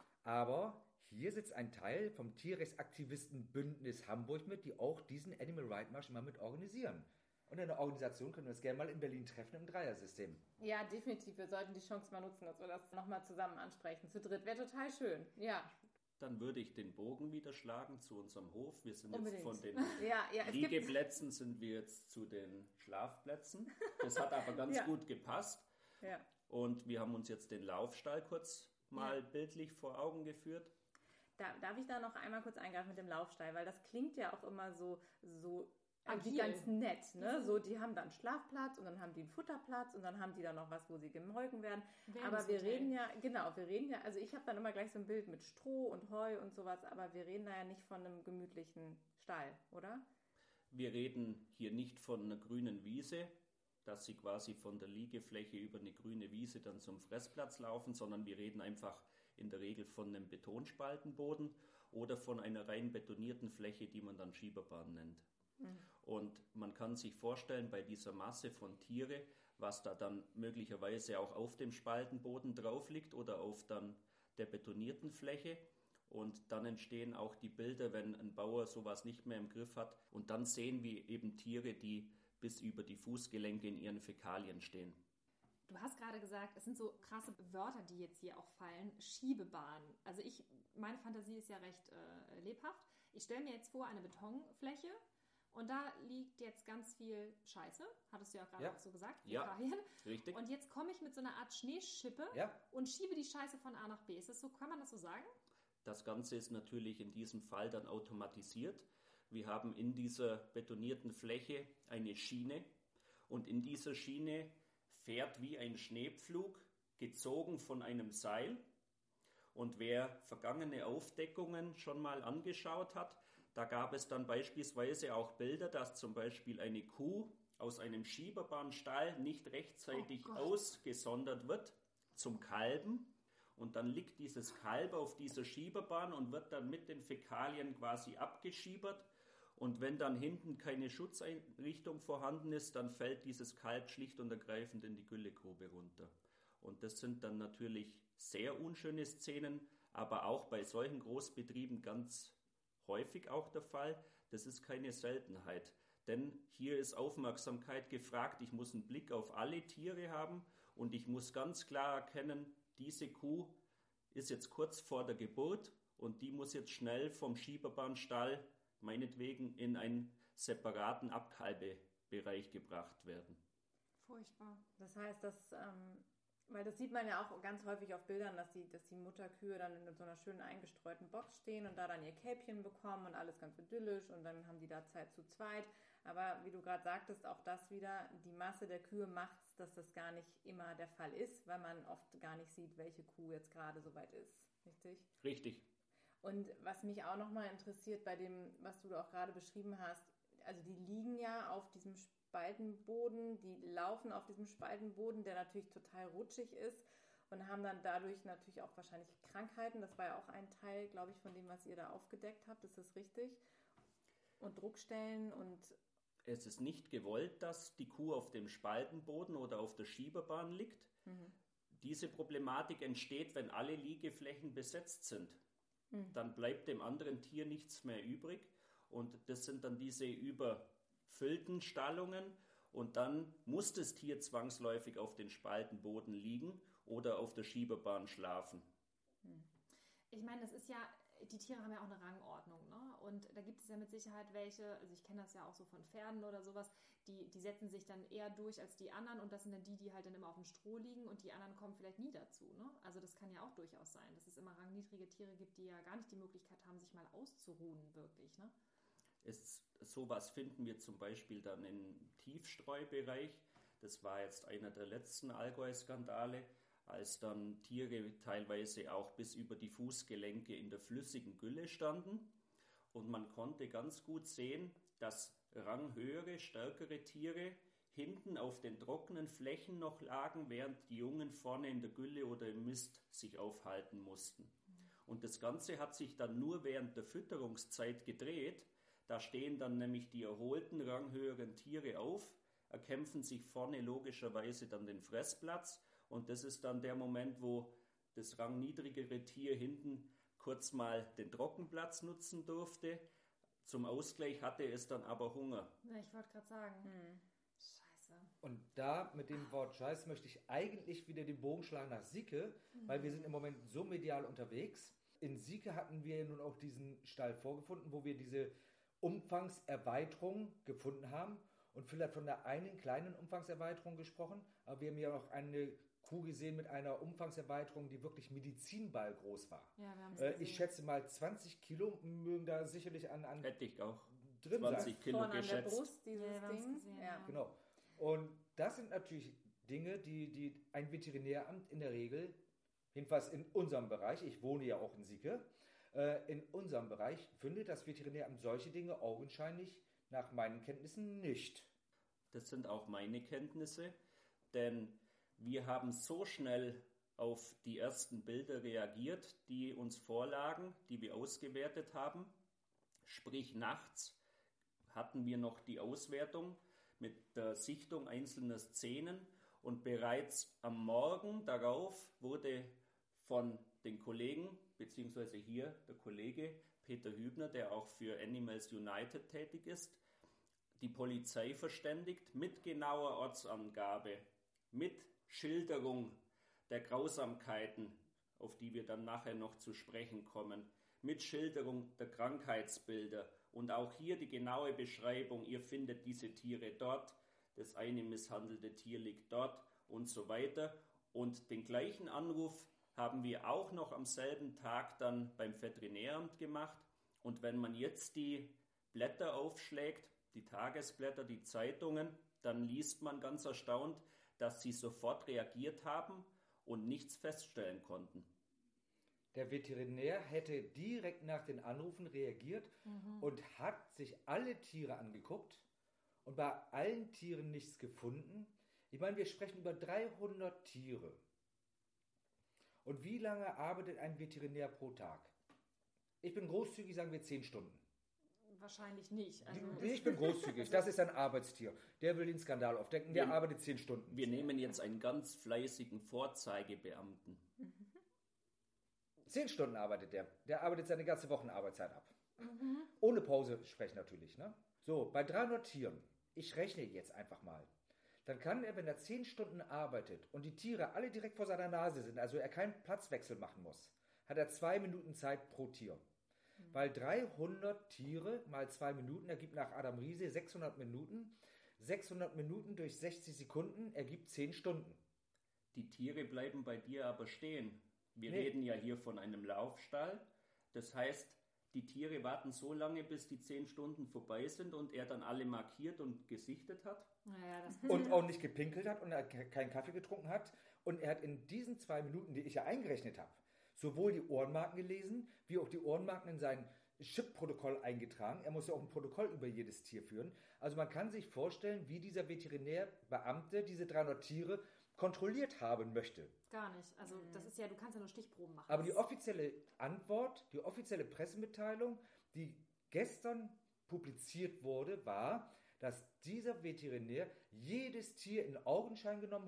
aber hier sitzt ein Teil vom Tierrechtsaktivisten-Bündnis Hamburg mit, die auch diesen Animal Right Marsch immer mit organisieren. Und in der Organisation können wir uns gerne mal in Berlin treffen im Dreiersystem. Ja, definitiv. Wir sollten die Chance mal nutzen, dass wir das nochmal zusammen ansprechen. Zu dritt wäre total schön. Ja. Dann würde ich den Bogen wieder schlagen zu unserem Hof. Wir sind Unbedingt. jetzt von den ja, ja, es Liegeplätzen gibt... sind wir jetzt zu den Schlafplätzen. Das hat aber ganz ja. gut gepasst. Ja. Und wir haben uns jetzt den Laufstall kurz mal ja. bildlich vor Augen geführt. Da, darf ich da noch einmal kurz eingreifen mit dem Laufstall? Weil das klingt ja auch immer so, so Agil. ganz nett. Ne? So, die haben dann einen Schlafplatz und dann haben die einen Futterplatz und dann haben die da noch was, wo sie gemolken werden. Aber wir reden ja, genau, wir reden ja, also ich habe dann immer gleich so ein Bild mit Stroh und Heu und sowas, aber wir reden da ja nicht von einem gemütlichen Stall, oder? Wir reden hier nicht von einer grünen Wiese, dass sie quasi von der Liegefläche über eine grüne Wiese dann zum Fressplatz laufen, sondern wir reden einfach in der Regel von einem Betonspaltenboden oder von einer rein betonierten Fläche, die man dann Schieberbahn nennt. Mhm. Und man kann sich vorstellen, bei dieser Masse von Tiere, was da dann möglicherweise auch auf dem Spaltenboden drauf liegt oder auf dann der betonierten Fläche. Und dann entstehen auch die Bilder, wenn ein Bauer sowas nicht mehr im Griff hat. Und dann sehen wir eben Tiere, die bis über die Fußgelenke in ihren Fäkalien stehen. Du hast gerade gesagt, es sind so krasse Wörter, die jetzt hier auch fallen. Schiebebahn. Also ich, meine Fantasie ist ja recht äh, lebhaft. Ich stelle mir jetzt vor, eine Betonfläche und da liegt jetzt ganz viel Scheiße, hattest du ja auch gerade ja. auch so gesagt, Fäkalien. Ja, richtig. Und jetzt komme ich mit so einer Art Schneeschippe ja. und schiebe die Scheiße von A nach B. Ist das so, kann man das so sagen? Das Ganze ist natürlich in diesem Fall dann automatisiert. Wir haben in dieser betonierten Fläche eine Schiene und in dieser Schiene fährt wie ein Schneepflug, gezogen von einem Seil. Und wer vergangene Aufdeckungen schon mal angeschaut hat, da gab es dann beispielsweise auch Bilder, dass zum Beispiel eine Kuh aus einem Schieberbahnstall nicht rechtzeitig oh ausgesondert wird zum Kalben. Und dann liegt dieses Kalb auf dieser Schieberbahn und wird dann mit den Fäkalien quasi abgeschiebert. Und wenn dann hinten keine Schutzeinrichtung vorhanden ist, dann fällt dieses Kalb schlicht und ergreifend in die Güllegrube runter. Und das sind dann natürlich sehr unschöne Szenen, aber auch bei solchen Großbetrieben ganz häufig auch der Fall. Das ist keine Seltenheit. Denn hier ist Aufmerksamkeit gefragt. Ich muss einen Blick auf alle Tiere haben und ich muss ganz klar erkennen, diese Kuh ist jetzt kurz vor der Geburt und die muss jetzt schnell vom Schieberbahnstall meinetwegen in einen separaten Abkalbebereich gebracht werden. Furchtbar. Das heißt, dass, ähm, weil das sieht man ja auch ganz häufig auf Bildern, dass die, dass die Mutterkühe dann in so einer schönen eingestreuten Box stehen und da dann ihr Kälbchen bekommen und alles ganz idyllisch und dann haben die da Zeit zu zweit. Aber wie du gerade sagtest, auch das wieder, die Masse der Kühe macht es, dass das gar nicht immer der Fall ist, weil man oft gar nicht sieht, welche Kuh jetzt gerade soweit ist. Richtig? Richtig. Und was mich auch nochmal interessiert bei dem, was du auch gerade beschrieben hast, also die liegen ja auf diesem Spaltenboden, die laufen auf diesem Spaltenboden, der natürlich total rutschig ist und haben dann dadurch natürlich auch wahrscheinlich Krankheiten. Das war ja auch ein Teil, glaube ich, von dem, was ihr da aufgedeckt habt. Ist das richtig? Und Druckstellen und... Es ist nicht gewollt, dass die Kuh auf dem Spaltenboden oder auf der Schieberbahn liegt. Mhm. Diese Problematik entsteht, wenn alle Liegeflächen besetzt sind. Mhm. Dann bleibt dem anderen Tier nichts mehr übrig. Und das sind dann diese überfüllten Stallungen. Und dann muss das Tier zwangsläufig auf den Spaltenboden liegen oder auf der Schieberbahn schlafen. Ich meine, das ist ja die Tiere haben ja auch eine Rangordnung, ne? Und da gibt es ja mit Sicherheit welche, also ich kenne das ja auch so von Pferden oder sowas, die, die setzen sich dann eher durch als die anderen und das sind dann die, die halt dann immer auf dem Stroh liegen und die anderen kommen vielleicht nie dazu, ne? Also das kann ja auch durchaus sein, dass es immer rangniedrige Tiere gibt, die ja gar nicht die Möglichkeit haben, sich mal auszuruhen, wirklich, ne? Ist, sowas finden wir zum Beispiel dann im Tiefstreubereich. Das war jetzt einer der letzten Allgäu-Skandale, als dann Tiere teilweise auch bis über die Fußgelenke in der flüssigen Gülle standen. Und man konnte ganz gut sehen, dass ranghöhere, stärkere Tiere hinten auf den trockenen Flächen noch lagen, während die Jungen vorne in der Gülle oder im Mist sich aufhalten mussten. Und das Ganze hat sich dann nur während der Fütterungszeit gedreht. Da stehen dann nämlich die erholten, ranghöheren Tiere auf, erkämpfen sich vorne logischerweise dann den Fressplatz. Und das ist dann der Moment, wo das rangniedrigere Tier hinten kurz mal den Trockenplatz nutzen durfte. Zum Ausgleich hatte es dann aber Hunger. Ja, ich wollte gerade sagen. Hm. Scheiße. Und da mit dem Wort Scheiß möchte ich eigentlich wieder den Bogen schlagen nach Sieke, mhm. weil wir sind im Moment so medial unterwegs. In Sieke hatten wir nun auch diesen Stall vorgefunden, wo wir diese Umfangserweiterung gefunden haben. Und vielleicht von der einen kleinen Umfangserweiterung gesprochen, aber wir haben ja auch eine Kuh gesehen mit einer Umfangserweiterung, die wirklich Medizinball groß war. Ja, wir haben äh, ich schätze mal zwanzig Kilo mögen da sicherlich an, an Hätte ich auch drin zwanzig sein. Kilo Vorne an der geschätzt. Brust, dieses Ja, wir haben's Ding. gesehen, ja. ja. Genau. Und das sind natürlich Dinge, die, die ein Veterinäramt in der Regel, jedenfalls in unserem Bereich, ich wohne ja auch in Sieke, äh, in unserem Bereich findet das Veterinäramt solche Dinge augenscheinlich nach meinen Kenntnissen nicht. Das sind auch meine Kenntnisse, denn wir haben so schnell auf die ersten Bilder reagiert, die uns vorlagen, die wir ausgewertet haben. Sprich, nachts hatten wir noch die Auswertung mit der Sichtung einzelner Szenen und bereits am Morgen darauf wurde von den Kollegen, beziehungsweise hier der Kollege Peter Hübner, der auch für Animals United tätig ist, die Polizei verständigt mit genauer Ortsangabe, mit Schilderung der Grausamkeiten, auf die wir dann nachher noch zu sprechen kommen, mit Schilderung der Krankheitsbilder und auch hier die genaue Beschreibung, ihr findet diese Tiere dort, das eine misshandelte Tier liegt dort und so weiter. Und den gleichen Anruf haben wir auch noch am selben Tag dann beim Veterinäramt gemacht. Und wenn man jetzt die Blätter aufschlägt, die Tagesblätter, die Zeitungen, dann liest man ganz erstaunt, dass sie sofort reagiert haben und nichts feststellen konnten. Der Veterinär hätte direkt nach den Anrufen reagiert Mhm. und hat sich alle Tiere angeguckt und bei allen Tieren nichts gefunden. Ich meine, wir sprechen über dreihundert Tiere. Und wie lange arbeitet ein Veterinär pro Tag? Ich bin großzügig, sagen wir zehn Stunden. Wahrscheinlich nicht. Also Ich bin großzügig, das ist ein Arbeitstier. Der will den Skandal aufdecken, der Wir- arbeitet zehn Stunden. Wir nehmen jetzt einen ganz fleißigen Vorzeigebeamten. Zehn Stunden arbeitet der. Der arbeitet seine ganze Wochenarbeitszeit ab. Mhm. Ohne Pause sprechen natürlich. Ne? So, bei dreihundert Tieren, ich rechne jetzt einfach mal, dann kann er, wenn er zehn Stunden arbeitet und die Tiere alle direkt vor seiner Nase sind, also er keinen Platzwechsel machen muss, hat er zwei Minuten Zeit pro Tier. Weil dreihundert Tiere mal zwei Minuten ergibt nach Adam Riese sechshundert Minuten. sechshundert Minuten durch sechzig Sekunden ergibt zehn Stunden. Die Tiere bleiben bei dir aber stehen. Wir Nee. reden ja hier von einem Laufstall. Das heißt, die Tiere warten so lange, bis die zehn Stunden vorbei sind und er dann alle markiert und gesichtet hat. Naja, das Und auch nicht gepinkelt hat und er ke- keinen Kaffee getrunken hat. Und er hat in diesen zwei Minuten, die ich ja eingerechnet habe, sowohl die Ohrenmarken gelesen, wie auch die Ohrenmarken in sein Chip-Protokoll eingetragen. Er muss ja auch ein Protokoll über jedes Tier führen. Also man kann sich vorstellen, wie dieser Veterinärbeamte diese dreihundert Tiere kontrolliert haben möchte. gar nicht. Also das ist ja, du kannst ja nur Stichproben machen. Aber die Das- offizielle Antwort, die offizielle Pressemitteilung, die gestern publiziert wurde, war, dass dieser Veterinär jedes Tier in Augenschein genommen hat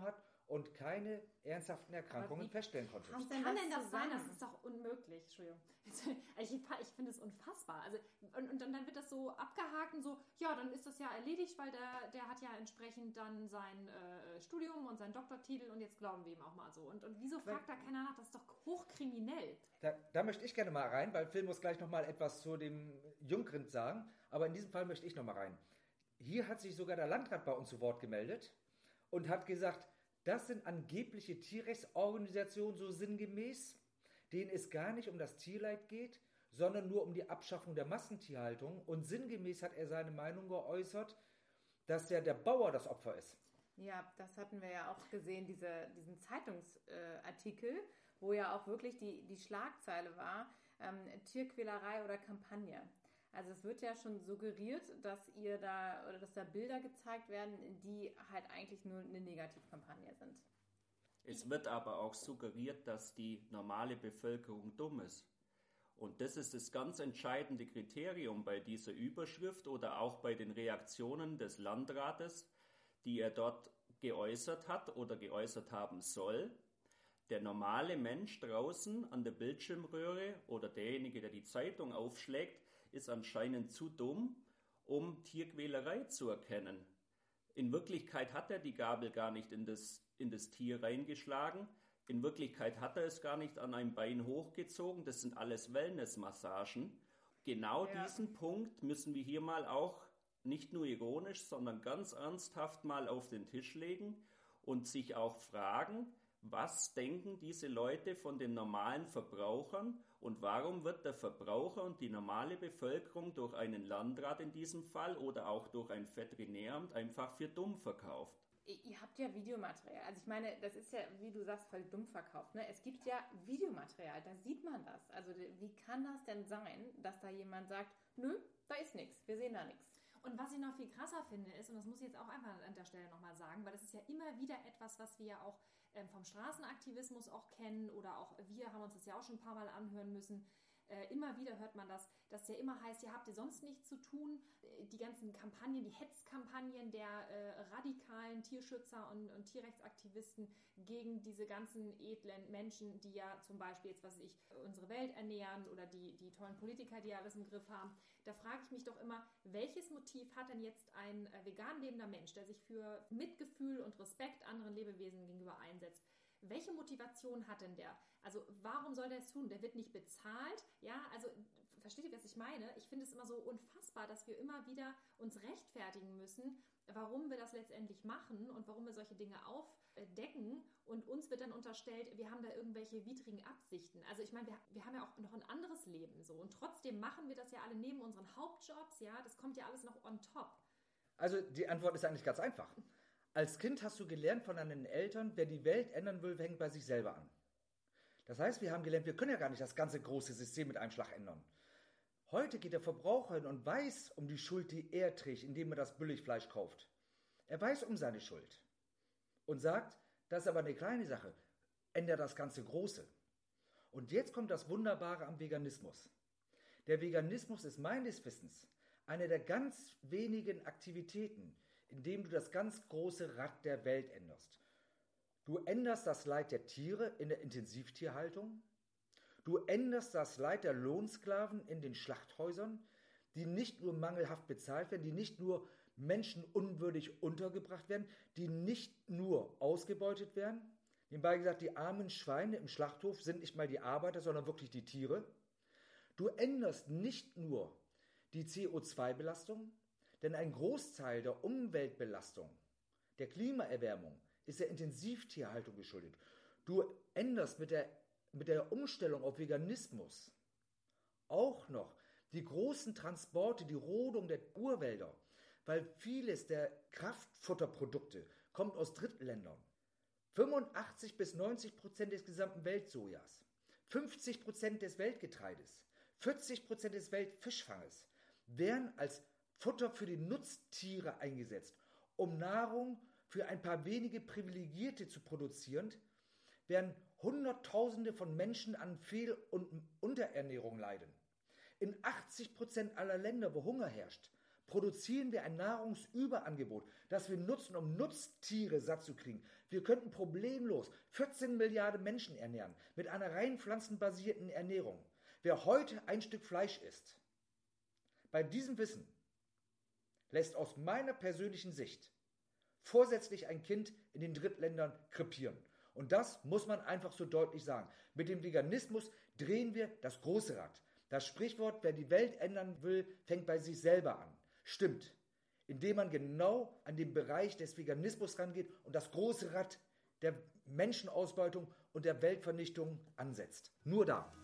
und keine ernsthaften Erkrankungen wie feststellen konnte. Was denn kann das denn das sein? zusammen? Das ist doch unmöglich. Entschuldigung. Ich, ich finde es unfassbar. Also, und, und dann wird das so abgehakt und so, ja, dann ist das ja erledigt, weil der, der hat ja entsprechend dann sein äh, Studium und seinen Doktortitel und jetzt glauben wir ihm auch mal so. Und, und wieso fragt da keiner nach? Das ist doch hochkriminell. Da, da möchte ich gerne mal rein, weil Phil muss gleich noch mal etwas zu dem Jungrind sagen, aber in diesem Fall möchte ich noch mal rein. Hier hat sich sogar der Landrat bei uns zu Wort gemeldet und hat gesagt, das sind angebliche Tierrechtsorganisationen so sinngemäß, denen es gar nicht um das Tierleid geht, sondern nur um die Abschaffung der Massentierhaltung. Und sinngemäß hat er seine Meinung geäußert, dass ja der Bauer das Opfer ist. Ja, das hatten wir ja auch gesehen, diese, diesen Zeitungsartikel, äh, wo ja auch wirklich die, die Schlagzeile war, ähm, Tierquälerei oder Kampagne. Also es wird ja schon suggeriert, dass ihr da oder dass da Bilder gezeigt werden, die halt eigentlich nur eine Negativkampagne sind. Es wird aber auch suggeriert, dass die normale Bevölkerung dumm ist. Und das ist das ganz entscheidende Kriterium bei dieser Überschrift oder auch bei den Reaktionen des Landrates, die er dort geäußert hat oder geäußert haben soll. Der normale Mensch draußen an der Bildschirmröhre oder derjenige, der die Zeitung aufschlägt, ist anscheinend zu dumm, um Tierquälerei zu erkennen. In Wirklichkeit hat er die Gabel gar nicht in das, in das Tier reingeschlagen. In Wirklichkeit hat er es gar nicht an einem Bein hochgezogen. Das sind alles Wellnessmassagen. Genau Ja. diesen Punkt müssen wir hier mal auch nicht nur ironisch, sondern ganz ernsthaft mal auf den Tisch legen und sich auch fragen, was denken diese Leute von den normalen Verbrauchern und warum wird der Verbraucher und die normale Bevölkerung durch einen Landrat in diesem Fall oder auch durch ein Veterinäramt einfach für dumm verkauft? Ihr habt ja Videomaterial. Also ich meine, das ist ja, wie du sagst, voll dumm verkauft. Ne? Es gibt ja Videomaterial, da sieht man das. Also wie kann das denn sein, dass da jemand sagt, nö, da ist nichts, wir sehen da nichts. Und was ich noch viel krasser finde ist, und das muss ich jetzt auch einfach an der Stelle nochmal sagen, weil das ist ja immer wieder etwas, was wir ja auch ähm, vom Straßenaktivismus auch kennen oder auch wir haben uns das ja auch schon ein paar Mal anhören müssen. Äh, immer wieder hört man das, dass ja immer heißt, ja, habt ihr sonst nichts zu tun? Die ganzen Kampagnen, die Hetzkampagnen der äh, radikalen Tierschützer und, und Tierrechtsaktivisten gegen diese ganzen edlen Menschen, die ja zum Beispiel jetzt, was weiß ich, unsere Welt ernähren oder die, die tollen Politiker, die ja alles im Griff haben. Da frage ich mich doch immer, welches Motiv hat denn jetzt ein äh, vegan lebender Mensch, der sich für Mitgefühl und Respekt anderen Lebewesen gegenüber einsetzt? Welche Motivation hat denn der? Also warum soll der es tun? Der wird nicht bezahlt. Ja, also versteht ihr, was ich meine? Ich finde es immer so unfassbar, dass wir immer wieder uns rechtfertigen müssen, warum wir das letztendlich machen und warum wir solche Dinge aufdecken. Und uns wird dann unterstellt, wir haben da irgendwelche widrigen Absichten. Also ich meine, wir, wir haben ja auch noch ein anderes Leben so. Und trotzdem machen wir das ja alle neben unseren Hauptjobs. Ja, das kommt ja alles noch on top. Also die Antwort ist eigentlich ganz einfach. Als Kind hast du gelernt von deinen Eltern, wer die Welt ändern will, fängt bei sich selber an. Das heißt, wir haben gelernt, wir können ja gar nicht das ganze große System mit einem Schlag ändern. Heute geht der Verbraucher hin und weiß um die Schuld, die er trägt, indem er das Billigfleisch kauft. Er weiß um seine Schuld und sagt, das ist aber eine kleine Sache, ändert das ganze Große. Und jetzt kommt das Wunderbare am Veganismus. Der Veganismus ist meines Wissens eine der ganz wenigen Aktivitäten, indem du das ganz große Rad der Welt änderst. Du änderst das Leid der Tiere in der Intensivtierhaltung. Du änderst das Leid der Lohnsklaven in den Schlachthäusern, die nicht nur mangelhaft bezahlt werden, die nicht nur menschenunwürdig untergebracht werden, die nicht nur ausgebeutet werden. Nebenbei gesagt, die armen Schweine im Schlachthof sind nicht mal die Arbeiter, sondern wirklich die Tiere. Du änderst nicht nur die C O zwei Belastung, denn ein Großteil der Umweltbelastung, der Klimaerwärmung, ist der Intensivtierhaltung geschuldet. Du änderst mit der, mit der Umstellung auf Veganismus auch noch die großen Transporte, die Rodung der Urwälder, weil vieles der Kraftfutterprodukte kommt aus Drittländern. fünfundachtzig bis neunzig Prozent des gesamten Weltsojas, fünfzig Prozent des Weltgetreides, vierzig Prozent des Weltfischfanges werden als Futter für die Nutztiere eingesetzt, um Nahrung für ein paar wenige Privilegierte zu produzieren, während Hunderttausende von Menschen an Fehl- und Unterernährung leiden. In achtzig Prozent aller Länder, wo Hunger herrscht, produzieren wir ein Nahrungsüberangebot, das wir nutzen, um Nutztiere satt zu kriegen. Wir könnten problemlos vierzehn Milliarden Menschen ernähren mit einer rein pflanzenbasierten Ernährung. Wer heute ein Stück Fleisch isst, bei diesem Wissen lässt aus meiner persönlichen Sicht vorsätzlich ein Kind in den Drittländern krepieren. Und das muss man einfach so deutlich sagen. Mit dem Veganismus drehen wir das große Rad. Das Sprichwort, wer die Welt ändern will, fängt bei sich selber an. Stimmt. Indem man genau an den Bereich des Veganismus rangeht und das große Rad der Menschenausbeutung und der Weltvernichtung ansetzt. Nur da.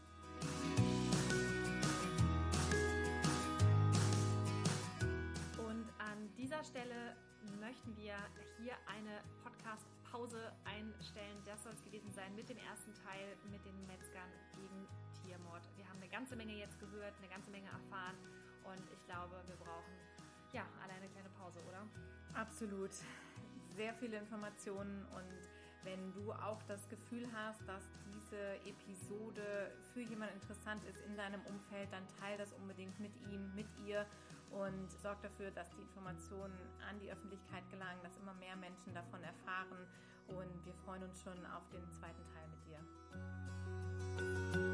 Und an dieser Stelle möchten wir hier eine Podcast-Pause einstellen. Das soll es gewesen sein mit dem ersten Teil mit den Metzgern gegen Tiermord. Wir haben eine ganze Menge jetzt gehört, eine ganze Menge erfahren und ich glaube, wir brauchen ja alle eine kleine Pause, oder? Absolut. Sehr viele Informationen und wenn du auch das Gefühl hast, dass diese Episode für jemanden interessant ist in deinem Umfeld, dann teile das unbedingt mit ihm, mit ihr und sorg dafür, dass die Informationen an die Öffentlichkeit gelangen, dass immer mehr Menschen davon erfahren und wir freuen uns schon auf den zweiten Teil mit dir.